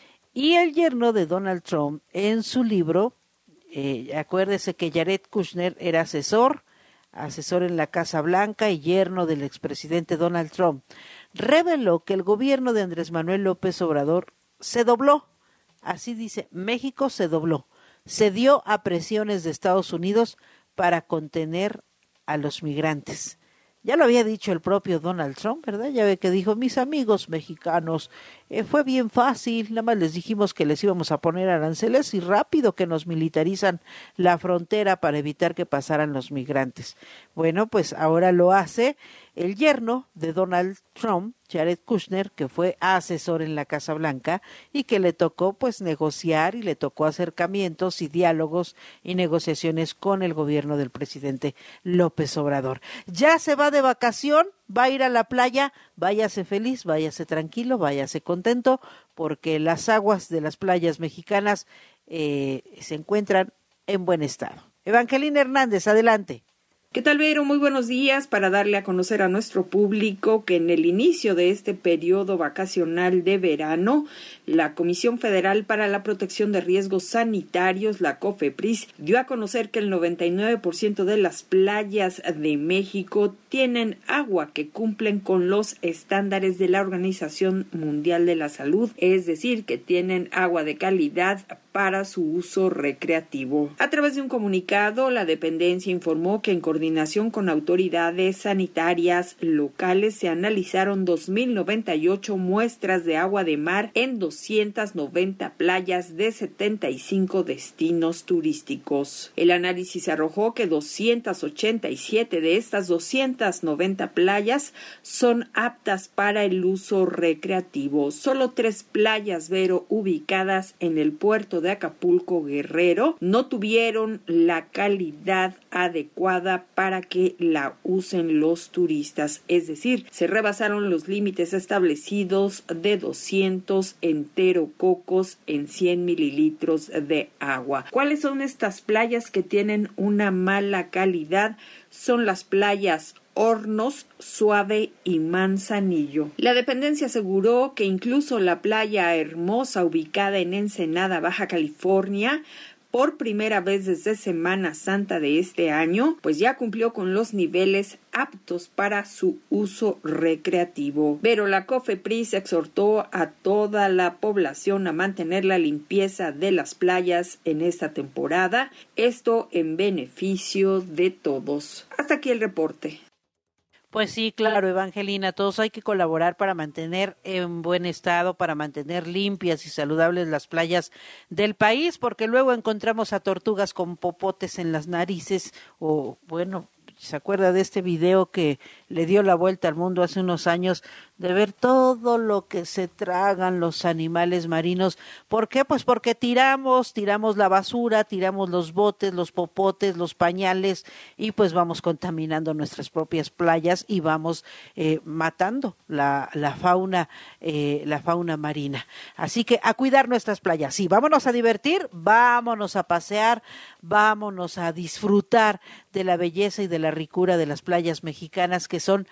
Y el yerno de Donald Trump, en su libro, eh, acuérdese que Jared Kushner era asesor, asesor en la Casa Blanca y yerno del expresidente Donald Trump, reveló que el gobierno de Andrés Manuel López Obrador se dobló. Así dice, México se dobló, cedió a presiones de Estados Unidos para contener a los migrantes. Ya lo había dicho el propio Donald Trump, ¿verdad? Ya ve que dijo, mis amigos mexicanos, eh, fue bien fácil, nada más les dijimos que les íbamos a poner aranceles y rápido que nos militarizan la frontera para evitar que pasaran los migrantes. Bueno, pues ahora lo hace el yerno de Donald Trump, Jared Kushner, que fue asesor en la Casa Blanca y que le tocó pues negociar y le tocó acercamientos y diálogos y negociaciones con el gobierno del presidente López Obrador. Ya se va de vacación, va a ir a la playa, váyase feliz, váyase tranquilo, váyase contento, porque las aguas de las playas mexicanas eh, se encuentran en buen estado. Evangelina Hernández, adelante. ¿Qué tal, Vero? Muy buenos días. Para darle a conocer a nuestro público que en el inicio de este periodo vacacional de verano, la Comisión Federal para la Protección de Riesgos Sanitarios, la COFEPRIS, dio a conocer que el noventa y nueve por ciento de las playas de México tienen agua que cumplen con los estándares de la Organización Mundial de la Salud, es decir, que tienen agua de calidad para su uso recreativo. A través de un comunicado, la dependencia informó que en coordinación con autoridades sanitarias locales se analizaron dos mil noventa y ocho muestras de agua de mar en doscientas noventa playas de setenta y cinco destinos turísticos. El análisis arrojó que doscientas ochenta y siete de estas doscientas noventa playas son aptas para el uso recreativo. Solo tres playas, Vero, ubicadas en el puerto de Acapulco, Guerrero, no tuvieron la calidad adecuada para que la usen los turistas, es decir, se rebasaron los límites establecidos de doscientos enterococos en cien mililitros de agua. ¿Cuáles son estas playas que tienen una mala calidad? Son las playas Hornos, Suave y Manzanillo. La dependencia aseguró que incluso la playa Hermosa, ubicada en Ensenada, Baja California, por primera vez desde Semana Santa de este año, pues ya cumplió con los niveles aptos para su uso recreativo. Pero la COFEPRIS exhortó a toda la población a mantener la limpieza de las playas en esta temporada, esto en beneficio de todos. Hasta aquí el reporte. Pues sí, claro, Evangelina, todos hay que colaborar para mantener en buen estado, para mantener limpias y saludables las playas del país, porque luego encontramos a tortugas con popotes en las narices o, bueno, ¿se acuerda de este video que le dio la vuelta al mundo hace unos años de ver todo lo que se tragan los animales marinos? ¿Por qué? Pues porque tiramos, tiramos la basura, tiramos los botes, los popotes, los pañales y pues vamos contaminando nuestras propias playas y vamos eh, matando la, la fauna, eh, la fauna marina. Así que a cuidar nuestras playas. Sí, vámonos a divertir, vámonos a pasear, vámonos a disfrutar de la belleza y de la ricura de las playas mexicanas, que son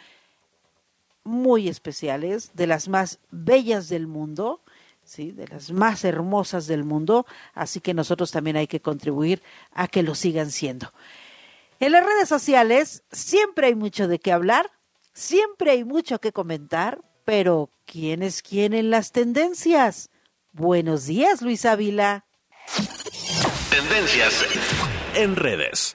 muy especiales, de las más bellas del mundo, sí, de las más hermosas del mundo, así que nosotros también hay que contribuir a que lo sigan siendo. En las redes sociales siempre hay mucho de qué hablar, siempre hay mucho que comentar, pero ¿quién es quién en las tendencias? Buenos días, Luis Ávila. Tendencias en redes.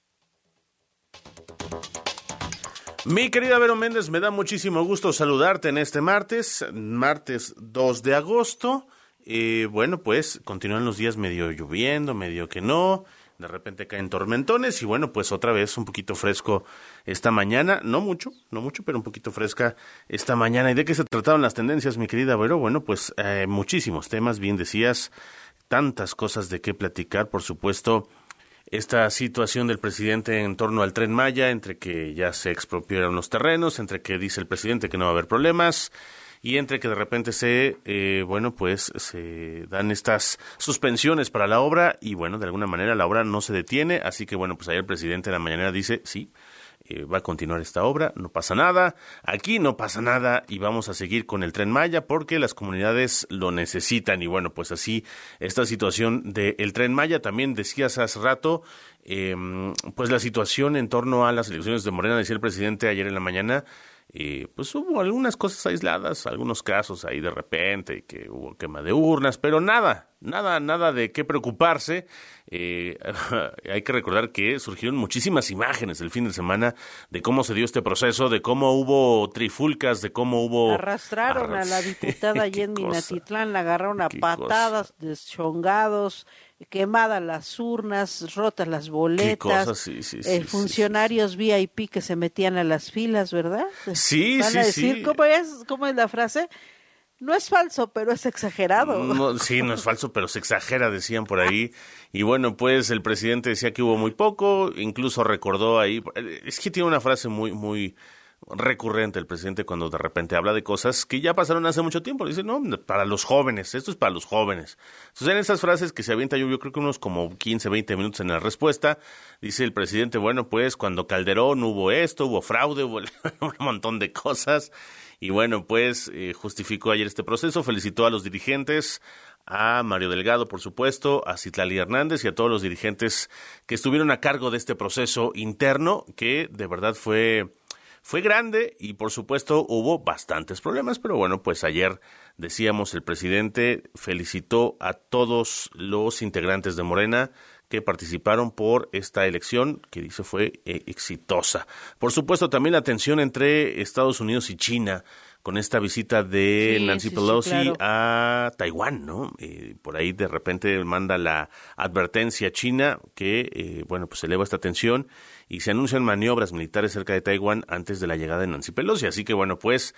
Mi querida Vero Méndez, me da muchísimo gusto saludarte en este martes, martes dos de agosto. Eh, bueno, pues continúan los días medio lloviendo, medio que no, de repente caen tormentones y bueno, pues otra vez un poquito fresco esta mañana, no mucho, no mucho, pero un poquito fresca esta mañana. ¿Y de qué se trataron las tendencias, mi querida Vero? Bueno, pues eh, muchísimos temas, bien decías, tantas cosas de qué platicar, por supuesto. Esta situación del presidente en torno al Tren Maya, entre que ya se expropiaron los terrenos, entre que dice el presidente que no va a haber problemas y entre que de repente se, eh, bueno, pues se dan estas suspensiones para la obra y bueno, de alguna manera la obra no se detiene, así que bueno, pues ayer el presidente de la mañanera dice, sí, eh, va a continuar esta obra, no pasa nada, aquí no pasa nada y vamos a seguir con el Tren Maya porque las comunidades lo necesitan y bueno, pues así esta situación del Tren Maya. También decías hace rato, eh, pues la situación en torno a las elecciones de Morena, decía el presidente ayer en la mañana, eh, pues hubo algunas cosas aisladas, algunos casos ahí de repente, que hubo quema de urnas, pero nada, nada, nada de qué preocuparse. Eh, hay que recordar que surgieron muchísimas imágenes el fin de semana de cómo se dio este proceso, de cómo hubo trifulcas, de cómo hubo... Arrastraron arras... a la diputada allí en Minatitlán, la agarraron a patadas, cosa? deschongados, quemadas las urnas, rotas las boletas, sí, sí, eh, sí, funcionarios sí, V I P que se metían a las filas, ¿verdad? Sí, Van sí, a decir, sí. ¿cómo es, cómo es la frase? No es falso, pero es exagerado. No, sí, no es falso, pero se exagera, decían por ahí. Y bueno, pues el presidente decía que hubo muy poco, incluso recordó ahí, es que tiene una frase muy, muy recurrente el presidente cuando de repente habla de cosas que ya pasaron hace mucho tiempo. Dice, no, para los jóvenes, esto es para los jóvenes. Entonces, en esas frases que se avienta yo, yo creo que unos como quince, veinte minutos en la respuesta, dice el presidente, bueno, pues cuando Calderón hubo esto, hubo fraude, hubo un montón de cosas. Y bueno, pues eh, justificó ayer este proceso, felicitó a los dirigentes, a Mario Delgado, por supuesto, a Citlali Hernández y a todos los dirigentes que estuvieron a cargo de este proceso interno, que de verdad fue, fue grande y por supuesto hubo bastantes problemas, pero bueno, pues ayer decíamos el presidente felicitó a todos los integrantes de Morena que participaron por esta elección, que dice fue eh, exitosa. Por supuesto, también la tensión entre Estados Unidos y China, con esta visita de sí, Nancy sí, Pelosi sí, claro. a Taiwán, ¿no? Eh, por ahí de repente manda la advertencia a China que, eh, bueno, pues eleva esta tensión y se anuncian maniobras militares cerca de Taiwán antes de la llegada de Nancy Pelosi. Así que, bueno, pues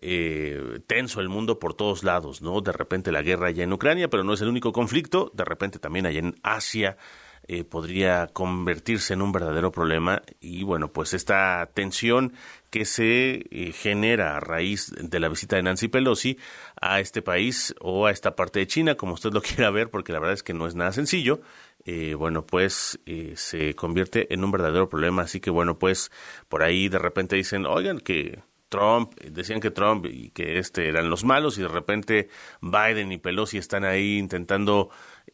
eh, tenso el mundo por todos lados, ¿no? De repente la guerra allá en Ucrania, pero no es el único conflicto. De repente también allá en Asia eh, podría convertirse en un verdadero problema. Y, bueno, pues esta tensión que se eh, genera a raíz de la visita de Nancy Pelosi a este país o a esta parte de China, como usted lo quiera ver, porque la verdad es que no es nada sencillo, eh, bueno, pues eh, se convierte en un verdadero problema. Así que, bueno, pues por ahí de repente dicen, oigan, que Trump, decían que Trump y que este eran los malos y de repente Biden y Pelosi están ahí intentando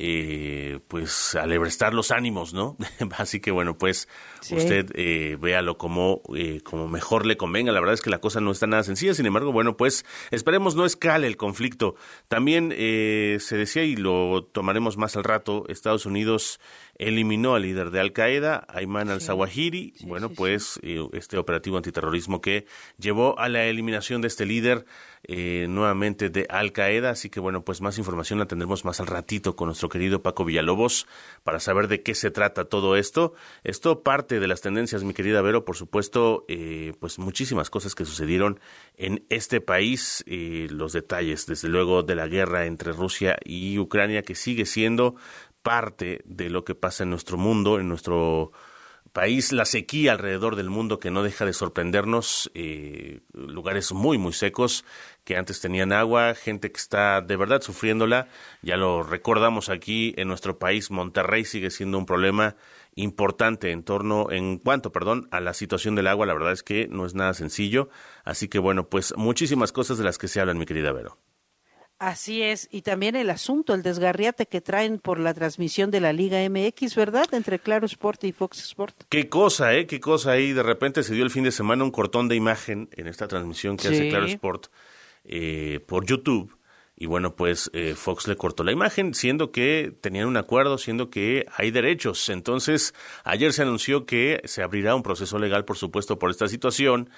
eh, pues alebrestar los ánimos, ¿no? Así que bueno, pues sí. usted eh, véalo como, eh, como mejor le convenga. La verdad es que la cosa no está nada sencilla, sin embargo, bueno, pues esperemos no escale el conflicto. También eh, se decía, y lo tomaremos más al rato, Estados Unidos eliminó al líder de Al Qaeda, Ayman sí. al-Zawahiri, sí, bueno, sí, pues sí. Eh, este operativo antiterrorismo que llevó a la eliminación de este líder eh, nuevamente de Al Qaeda, así que bueno, pues más información la tendremos más al ratito con nuestro querido Paco Villalobos para saber de qué se trata todo esto. Esto parte de las tendencias, mi querida Vero, por supuesto, eh, pues muchísimas cosas que sucedieron en este país, eh, los detalles, desde luego, de la guerra entre Rusia y Ucrania, que sigue siendo parte de lo que pasa en nuestro mundo, en nuestro país, la sequía alrededor del mundo que no deja de sorprendernos, eh, lugares muy, muy secos que antes tenían agua, gente que está de verdad sufriéndola, ya lo recordamos aquí en nuestro país, Monterrey sigue siendo un problema importante en torno, en cuanto, perdón, a la situación del agua, la verdad es que no es nada sencillo, así que bueno, pues muchísimas cosas de las que se hablan, mi querida Vero. Así es, y también el asunto, el desgarriate que traen por la transmisión de la Liga M X, ¿verdad? Entre Claro Sport y Fox Sport. Qué cosa, ¿eh? Qué cosa ahí. De repente se dio el fin de semana un cortón de imagen en esta transmisión que sí. hace Claro Sport eh, por YouTube. y bueno, pues eh, Fox le cortó la imagen, siendo que tenían un acuerdo, siendo que hay derechos. Entonces, ayer se anunció que se abrirá un proceso legal, por supuesto, por esta situación.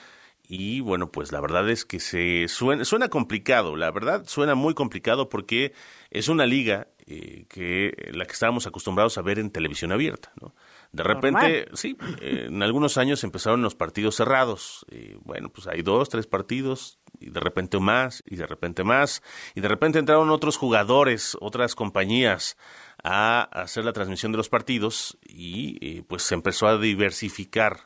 Y bueno, pues la verdad es que se suena, suena complicado, la verdad suena muy complicado porque es una liga eh, que la que estábamos acostumbrados a ver en televisión abierta, ¿no? De repente, normal. sí, eh, en algunos años empezaron los partidos cerrados. Y bueno, pues hay dos, tres partidos, y de repente más, y de repente más, y de repente entraron otros jugadores, otras compañías a hacer la transmisión de los partidos, y eh, pues se empezó a diversificar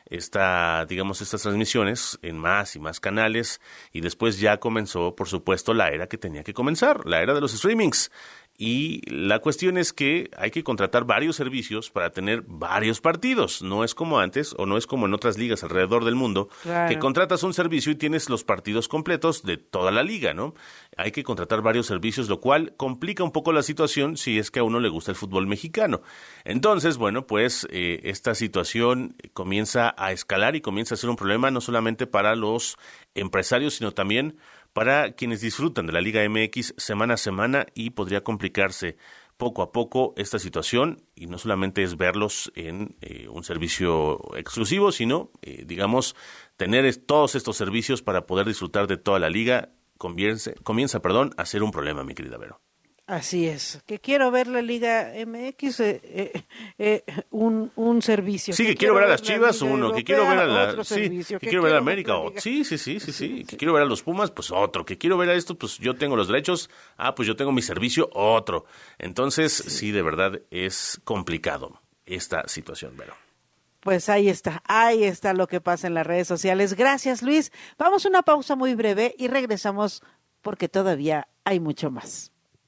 esta, digamos, estas transmisiones en más y más canales, y después ya comenzó, por supuesto, la era que tenía que comenzar, la era de los streamings. Y la cuestión es que hay que contratar varios servicios para tener varios partidos. No es como antes, o no es como en otras ligas alrededor del mundo, claro, que contratas un servicio y tienes los partidos completos de toda la liga, ¿no? Hay que contratar varios servicios, lo cual complica un poco la situación si es que a uno le gusta el fútbol mexicano. Entonces, bueno, pues eh, esta situación comienza a escalar y comienza a ser un problema no solamente para los empresarios, sino también para quienes disfrutan de la Liga M X semana a semana, y podría complicarse poco a poco esta situación, y no solamente es verlos en eh, un servicio exclusivo, sino, eh, digamos, tener es, todos estos servicios para poder disfrutar de toda la liga, comienza, comienza perdón, a ser un problema, mi querida Vero. Así es, que quiero ver la Liga M X, eh, eh, eh, un, un servicio. Sí, que, que quiero ver a las Chivas, uno, Europea, que quiero ver a la, sí, que, que quiero ver a América, otro. Sí, sí, sí, sí, sí, sí, que quiero ver a los Pumas, pues otro, que quiero ver a esto, pues yo tengo los derechos, ah, pues yo tengo mi servicio, otro. Entonces, sí, sí de verdad es complicado esta situación, Vero. Pues ahí está, ahí está lo que pasa en las redes sociales. Gracias, Luis. Vamos a una pausa muy breve y regresamos porque todavía hay mucho más.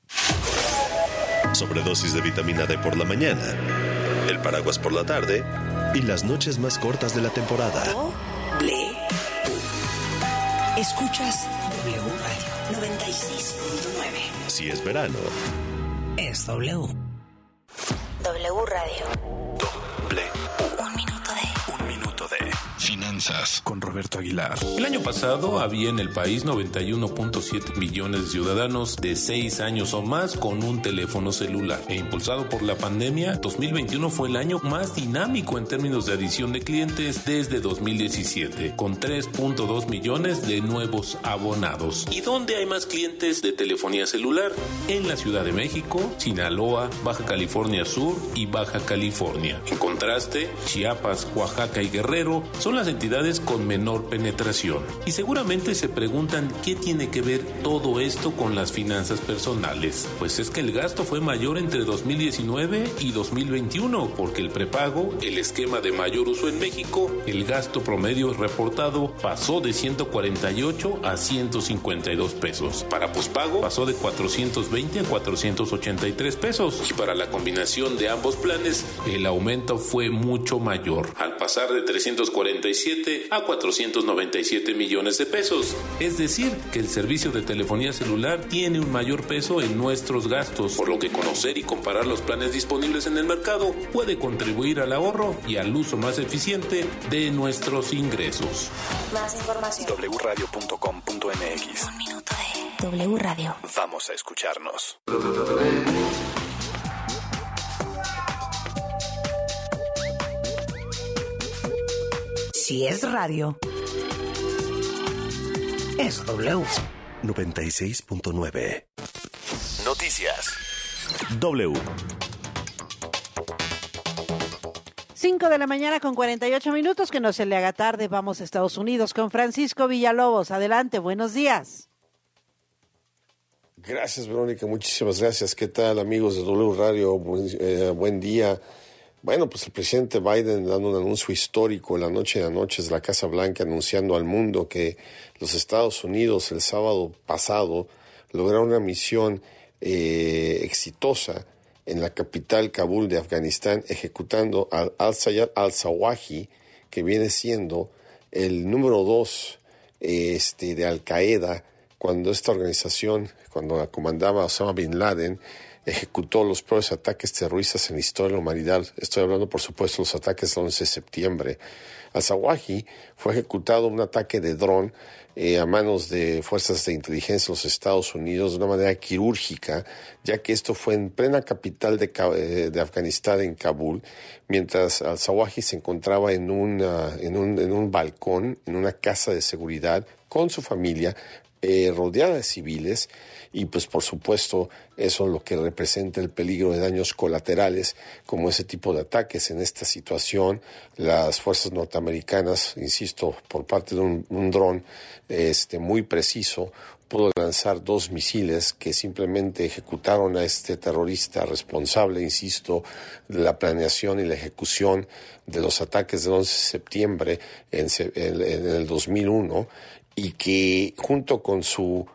Sobredosis de vitamina D por la mañana, el paraguas por la tarde y las noches más cortas de la temporada. Doble. Escuchas W Radio noventa y seis punto nueve. Si es verano, es W. W Radio. Doble. Un minuto de. Un minuto de finanzas con Roberto Aguilar. El año pasado había en el país noventa y uno punto siete millones de ciudadanos de seis años o más con un teléfono celular. E impulsado por la pandemia, dos mil veintiuno fue el año más dinámico en términos de adición de clientes desde dos mil diecisiete, con tres punto dos millones de nuevos abonados. ¿Y dónde hay más clientes de telefonía celular? En la Ciudad de México, Sinaloa, Baja California Sur y Baja California. En contraste, Chiapas, Oaxaca y Guerrero son las entidades con menor penetración. Y seguramente se preguntan qué tiene que ver todo esto con las finanzas personales. Pues es que el gasto fue mayor entre dos mil diecinueve y dos mil veintiuno, porque el prepago, el esquema de mayor uso en México, el gasto promedio reportado pasó de ciento cuarenta y ocho a ciento cincuenta y dos pesos. Para pospago pasó de cuatrocientos veinte a cuatrocientos ochenta y tres pesos. Y para la combinación de ambos planes, el aumento fue mucho mayor, al pasar de trescientos cuarenta y siete a cuatrocientos noventa y siete millones de pesos. Es decir, que el servicio de telefonía celular tiene un mayor peso en nuestros gastos, por lo que conocer y comparar los planes disponibles en el mercado puede contribuir al ahorro y al uso más eficiente de nuestros ingresos. Más información. doble u radio punto com punto m x. Un minuto de W Radio. Vamos a escucharnos. Si es radio, es W. noventa y seis punto nueve. Noticias. W. Cinco de la mañana con cuarenta y ocho minutos, que no se le haga tarde. Vamos a Estados Unidos con Francisco Villalobos. Adelante, buenos días. Gracias, Verónica, muchísimas gracias. ¿Qué tal, amigos de W Radio? Buen, eh, buen día. Bueno, pues el presidente Biden dando un anuncio histórico en la noche de anoches de la Casa Blanca, anunciando al mundo que los Estados Unidos el sábado pasado lograron una misión eh, exitosa en la capital Kabul de Afganistán, ejecutando al al-Sayyad al-Zawahi, que viene siendo el número dos eh, este, de Al-Qaeda, cuando esta organización, cuando la comandaba Osama Bin Laden, ejecutó los peores ataques terroristas en la historia de la humanidad. Estoy hablando, por supuesto, de los ataques del once de septiembre. Al-Zawahiri fue ejecutado en un ataque de dron eh, a manos de fuerzas de inteligencia de los Estados Unidos de una manera quirúrgica, ya que esto fue en plena capital de, eh, de Afganistán, en Kabul, mientras Al-Zawahiri se encontraba en, una, en, un, en un balcón, en una casa de seguridad, con su familia, eh, rodeada de civiles, y pues por supuesto eso es lo que representa el peligro de daños colaterales como ese tipo de ataques. En esta situación las fuerzas norteamericanas, insisto, por parte de un, un dron este, muy preciso, pudo lanzar dos misiles que simplemente ejecutaron a este terrorista responsable, insisto, de la planeación y la ejecución de los ataques del once de septiembre en, en, en el dos mil uno, y que junto con su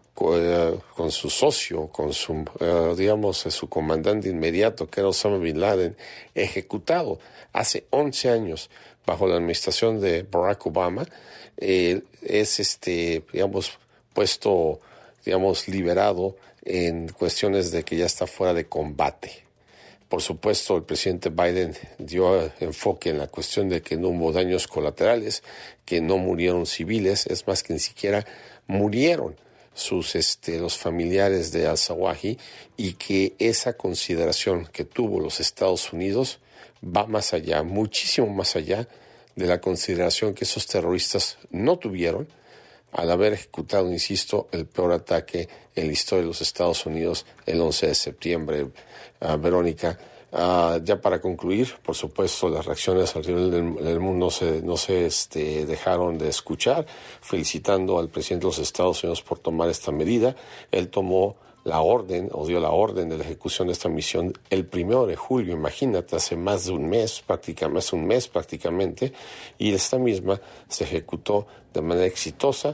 con su socio, con su, uh, digamos, su comandante inmediato, que era Osama Bin Laden, ejecutado hace once años bajo la administración de Barack Obama, eh, es, este, digamos, puesto, digamos, liberado en cuestiones de que ya está fuera de combate. Por supuesto, el presidente Biden dio enfoque en la cuestión de que no hubo daños colaterales, que no murieron civiles, es más, que ni siquiera murieron sus este los familiares de Al-Zawahiri, y que esa consideración que tuvo los Estados Unidos va más allá, muchísimo más allá de la consideración que esos terroristas no tuvieron al haber ejecutado, insisto, el peor ataque en la historia de los Estados Unidos el once de septiembre. Uh, Verónica, uh, ya para concluir, por supuesto, las reacciones alrededor del, del mundo no se, no se este, dejaron de escuchar, felicitando al presidente de los Estados Unidos por tomar esta medida. Él tomó la orden, o dio la orden de la ejecución de esta misión el primero de julio, imagínate, hace más de un mes, prácticamente, más de un mes prácticamente, y esta misma se ejecutó de manera exitosa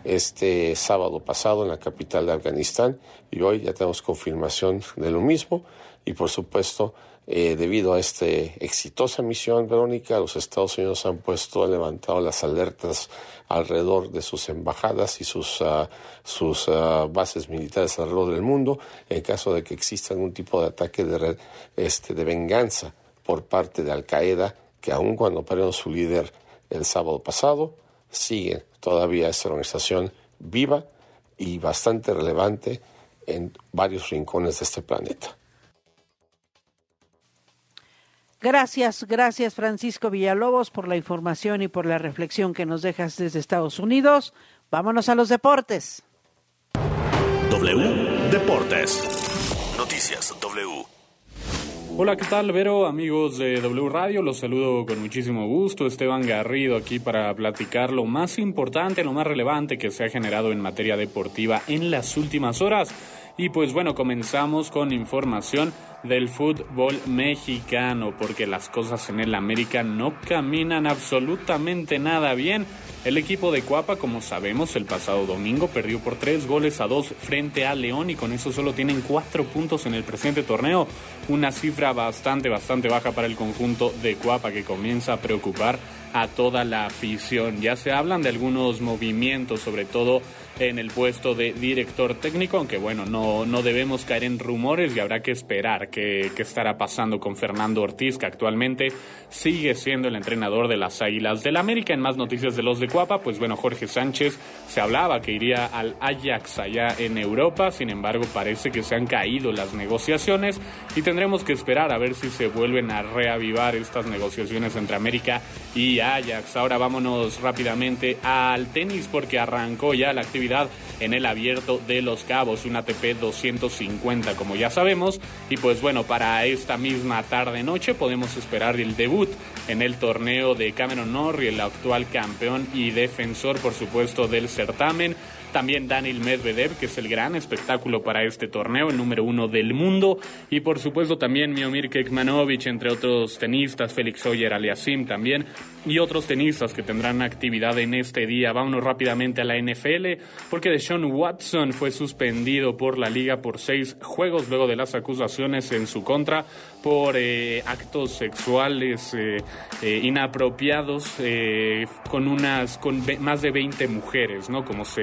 este sábado pasado en la capital de Afganistán, y hoy ya tenemos confirmación de lo mismo. Y por supuesto, eh, debido a esta exitosa misión, Verónica, los Estados Unidos han puesto, han levantado las alertas alrededor de sus embajadas y sus, uh, sus uh, bases militares alrededor del mundo, en caso de que exista algún tipo de ataque de, red, este, de venganza por parte de Al-Qaeda, que aun cuando perdieron su líder el sábado pasado, sigue todavía esta organización viva y bastante relevante en varios rincones de este planeta. Gracias, gracias Francisco Villalobos por la información y por la reflexión que nos dejas desde Estados Unidos. Vámonos a los deportes. W Deportes. Noticias W. Hola, ¿qué tal, Vero? Amigos de W Radio, los saludo con muchísimo gusto. Esteban Garrido aquí para platicar lo más importante, lo más relevante que se ha generado en materia deportiva en las últimas horas. Y pues bueno, comenzamos con información del fútbol mexicano, porque las cosas en el América no caminan absolutamente nada bien. El equipo de Cuapa, como sabemos, el pasado domingo perdió por tres goles a dos frente a León, y con eso solo tienen cuatro puntos en el presente torneo. Una cifra bastante, bastante baja para el conjunto de Cuapa, que comienza a preocupar a toda la afición. Ya se hablan de algunos movimientos, sobre todo en el puesto de director técnico, aunque bueno, no, no debemos caer en rumores y habrá que esperar qué, qué estará pasando con Fernando Ortiz, que actualmente sigue siendo el entrenador de las Águilas del América. En más noticias de los de Cuapa, pues bueno, Jorge Sánchez se hablaba que iría al Ajax allá en Europa, sin embargo parece que se han caído las negociaciones y tendremos que esperar a ver si se vuelven a reavivar estas negociaciones entre América y Ajax. Ahora vámonos rápidamente al tenis, porque arrancó ya la actividad en el Abierto de Los Cabos, un A T P doscientos cincuenta, como ya sabemos, y pues bueno, para esta misma tarde-noche podemos esperar el debut en el torneo de Cameron Norrie, el actual campeón y defensor, por supuesto, del certamen. También Daniil Medvedev, que es el gran espectáculo para este torneo, el número uno del mundo. Y por supuesto también Miomir Kekmanovic, entre otros tenistas, Félix Auger-Aliassime también, y otros tenistas que tendrán actividad en este día. Vámonos rápidamente a la N F L, porque Deshaun Watson fue suspendido por la liga por seis juegos luego de las acusaciones en su contra por eh, actos sexuales eh, eh, inapropiados eh, con unas con ve- más de veinte mujeres, ¿no? Como se, se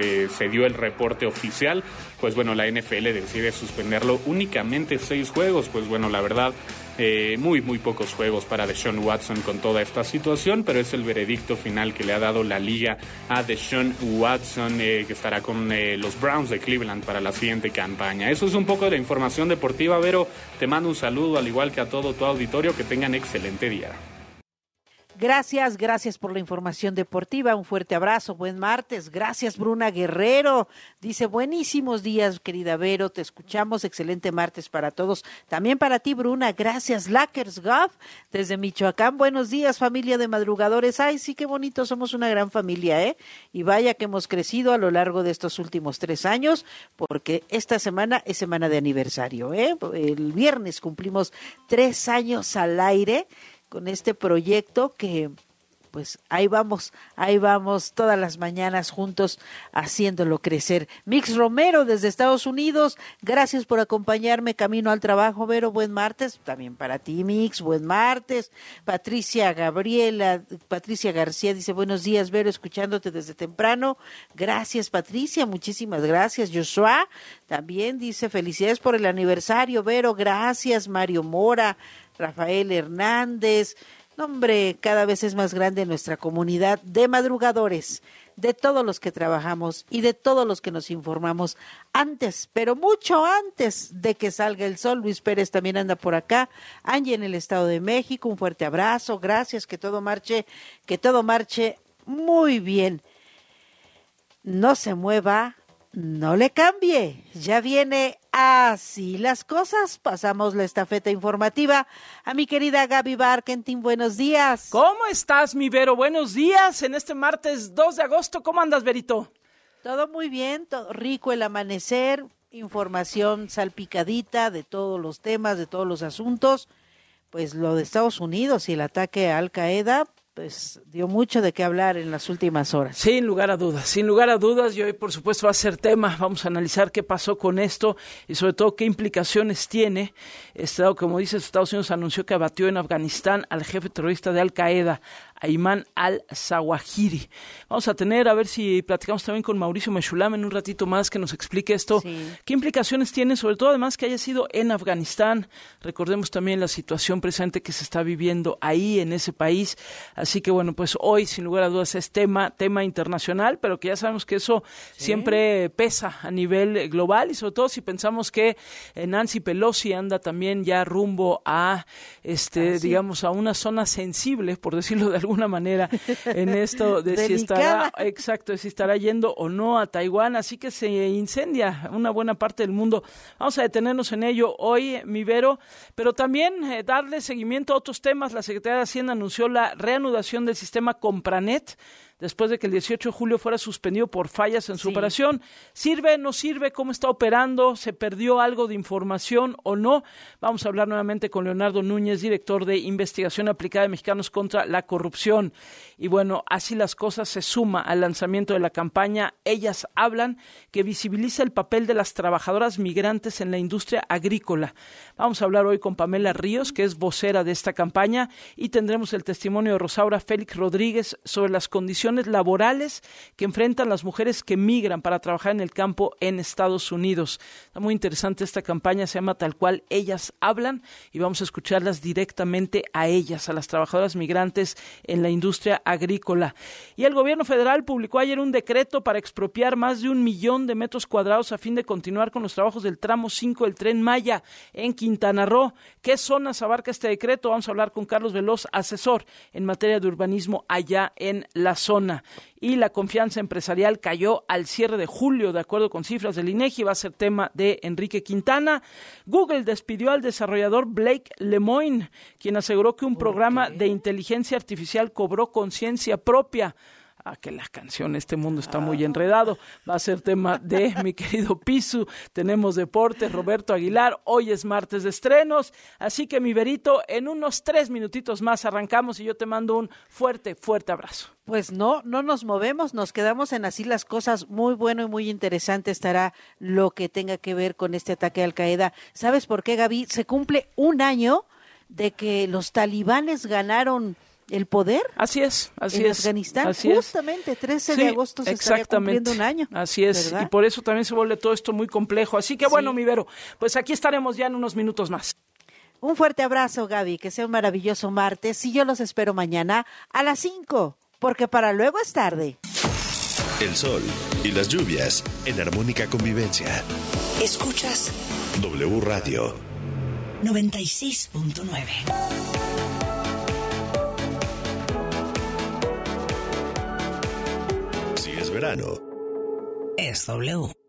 se dio el reporte oficial, pues bueno, la N F L decide suspenderlo únicamente seis juegos, pues bueno, la verdad, eh, muy, muy pocos juegos para Deshaun Watson con toda esta situación, pero es el veredicto final que le ha dado la liga a Deshaun Watson, eh, que estará con eh, los Browns de Cleveland para la siguiente campaña. Eso es un poco de información deportiva, Vero, te mando un saludo, al igual que a todo tu auditorio, que tengan excelente día. Gracias, gracias por la información deportiva, un fuerte abrazo, buen martes, gracias Bruna Guerrero, dice buenísimos días querida Vero, te escuchamos, excelente martes para todos, también para ti Bruna, gracias Lackers Goff, desde Michoacán, buenos días familia de madrugadores, ay sí qué bonito, somos una gran familia, eh, y vaya que hemos crecido a lo largo de estos últimos tres años, porque esta semana es semana de aniversario, eh, el viernes cumplimos tres años al aire, con este proyecto que pues ahí vamos, ahí vamos todas las mañanas juntos haciéndolo crecer. Mix Romero desde Estados Unidos, gracias por acompañarme camino al trabajo, Vero, buen martes, también para ti Mix, buen martes. Patricia Gabriela, Patricia García dice buenos días Vero, escuchándote desde temprano, gracias Patricia, muchísimas gracias. Joshua también dice felicidades por el aniversario Vero, gracias. Mario Mora, Rafael Hernández, no, hombre, cada vez es más grande nuestra comunidad de madrugadores, de todos los que trabajamos y de todos los que nos informamos antes, pero mucho antes de que salga el sol. Luis Pérez también anda por acá, Angie en el Estado de México, un fuerte abrazo, gracias, que todo marche, que todo marche muy bien. No se mueva, no le cambie, ya viene Así las cosas. Pasamos la estafeta informativa a mi querida Gaby Barkentin. Buenos días. ¿Cómo estás, mi Vero? Buenos días en este martes dos de agosto. ¿Cómo andas, Verito? Todo muy bien, todo rico el amanecer, información salpicadita de todos los temas, de todos los asuntos. Pues lo de Estados Unidos y el ataque a Al Qaeda, pues dio mucho de qué hablar en las últimas horas. Sin lugar a dudas, sin lugar a dudas, y hoy por supuesto va a ser tema, vamos a analizar qué pasó con esto y sobre todo qué implicaciones tiene. Estado, como dices, Estados Unidos anunció que abatió en Afganistán al jefe terrorista de Al Qaeda, Ayman al-Zawahiri. Vamos a tener, a ver si platicamos también con Mauricio Meshulam en un ratito más que nos explique esto. Sí. ¿Qué implicaciones tiene? Sobre todo, además, que haya sido en Afganistán. Recordemos también la situación presente que se está viviendo ahí, en ese país. Así que, bueno, pues hoy, sin lugar a dudas, es tema, tema internacional, pero que ya sabemos que eso sí. siempre pesa a nivel global y sobre todo si pensamos que Nancy Pelosi anda también ya rumbo a, este, ah, sí. digamos, a una zona sensible, por decirlo de alguna manera, en esto de si estará, exacto, de si estará yendo o no a Taiwán, así que se incendia una buena parte del mundo. Vamos a detenernos en ello hoy, mi Vero, pero también eh, darle seguimiento a otros temas. La Secretaría de Hacienda anunció la reanudación del sistema Compranet, después de que el dieciocho de julio fuera suspendido por fallas en su sí. operación. ¿Sirve, no sirve? ¿Cómo está operando? ¿Se perdió algo de información o no? Vamos a hablar nuevamente con Leonardo Núñez, director de Investigación Aplicada de Mexicanos contra la Corrupción. Y bueno, así las cosas, se suma al lanzamiento de la campaña Ellas Hablan, que visibiliza el papel de las trabajadoras migrantes en la industria agrícola. Vamos a hablar hoy con Pamela Ríos, que es vocera de esta campaña, y tendremos el testimonio de Rosaura Félix Rodríguez sobre las condiciones laborales que enfrentan las mujeres que migran para trabajar en el campo en Estados Unidos. Está muy interesante esta campaña, se llama tal cual Ellas Hablan, y vamos a escucharlas directamente a ellas, a las trabajadoras migrantes en la industria agrícola. Y el gobierno federal publicó ayer un decreto para expropiar más de un millón de metros cuadrados a fin de continuar con los trabajos del tramo cinco del Tren Maya en Quintana Roo. ¿Qué zonas abarca este decreto? Vamos a hablar con Carlos Veloz, asesor en materia de urbanismo allá en la zona. Y la confianza empresarial cayó al cierre de julio, de acuerdo con cifras del INEGI, va a ser tema de Enrique Quintana. Google despidió al desarrollador Blake Lemoine, quien aseguró que un programa de inteligencia artificial cobró conciencia propia. Ah, que la canción, este mundo está muy enredado. Va a ser tema de mi querido Pisu. Tenemos deportes, Roberto Aguilar. Hoy es martes de estrenos. Así que, mi Verito, en unos tres minutitos más arrancamos y yo te mando un fuerte, fuerte abrazo. Pues no, no nos movemos, nos quedamos en Así las cosas. Muy bueno y muy interesante estará lo que tenga que ver con este ataque a Al Qaeda. ¿Sabes por qué, Gaby? Se cumple un año de que los talibanes ganaron el poder. Así es, así en es. Afganistán, así justamente es. trece Sí, de agosto se estaría cumpliendo un año. Así es, ¿verdad? y por eso también se vuelve todo esto muy complejo. Así que bueno, Sí. mi Vero, pues aquí estaremos ya en unos minutos más. Un fuerte abrazo, Gaby, que sea un maravilloso martes y yo los espero mañana a las cinco, porque para luego es tarde. El sol y las lluvias en armónica convivencia. Escuchas W Radio noventa y seis punto nueve. Si es verano, Es W.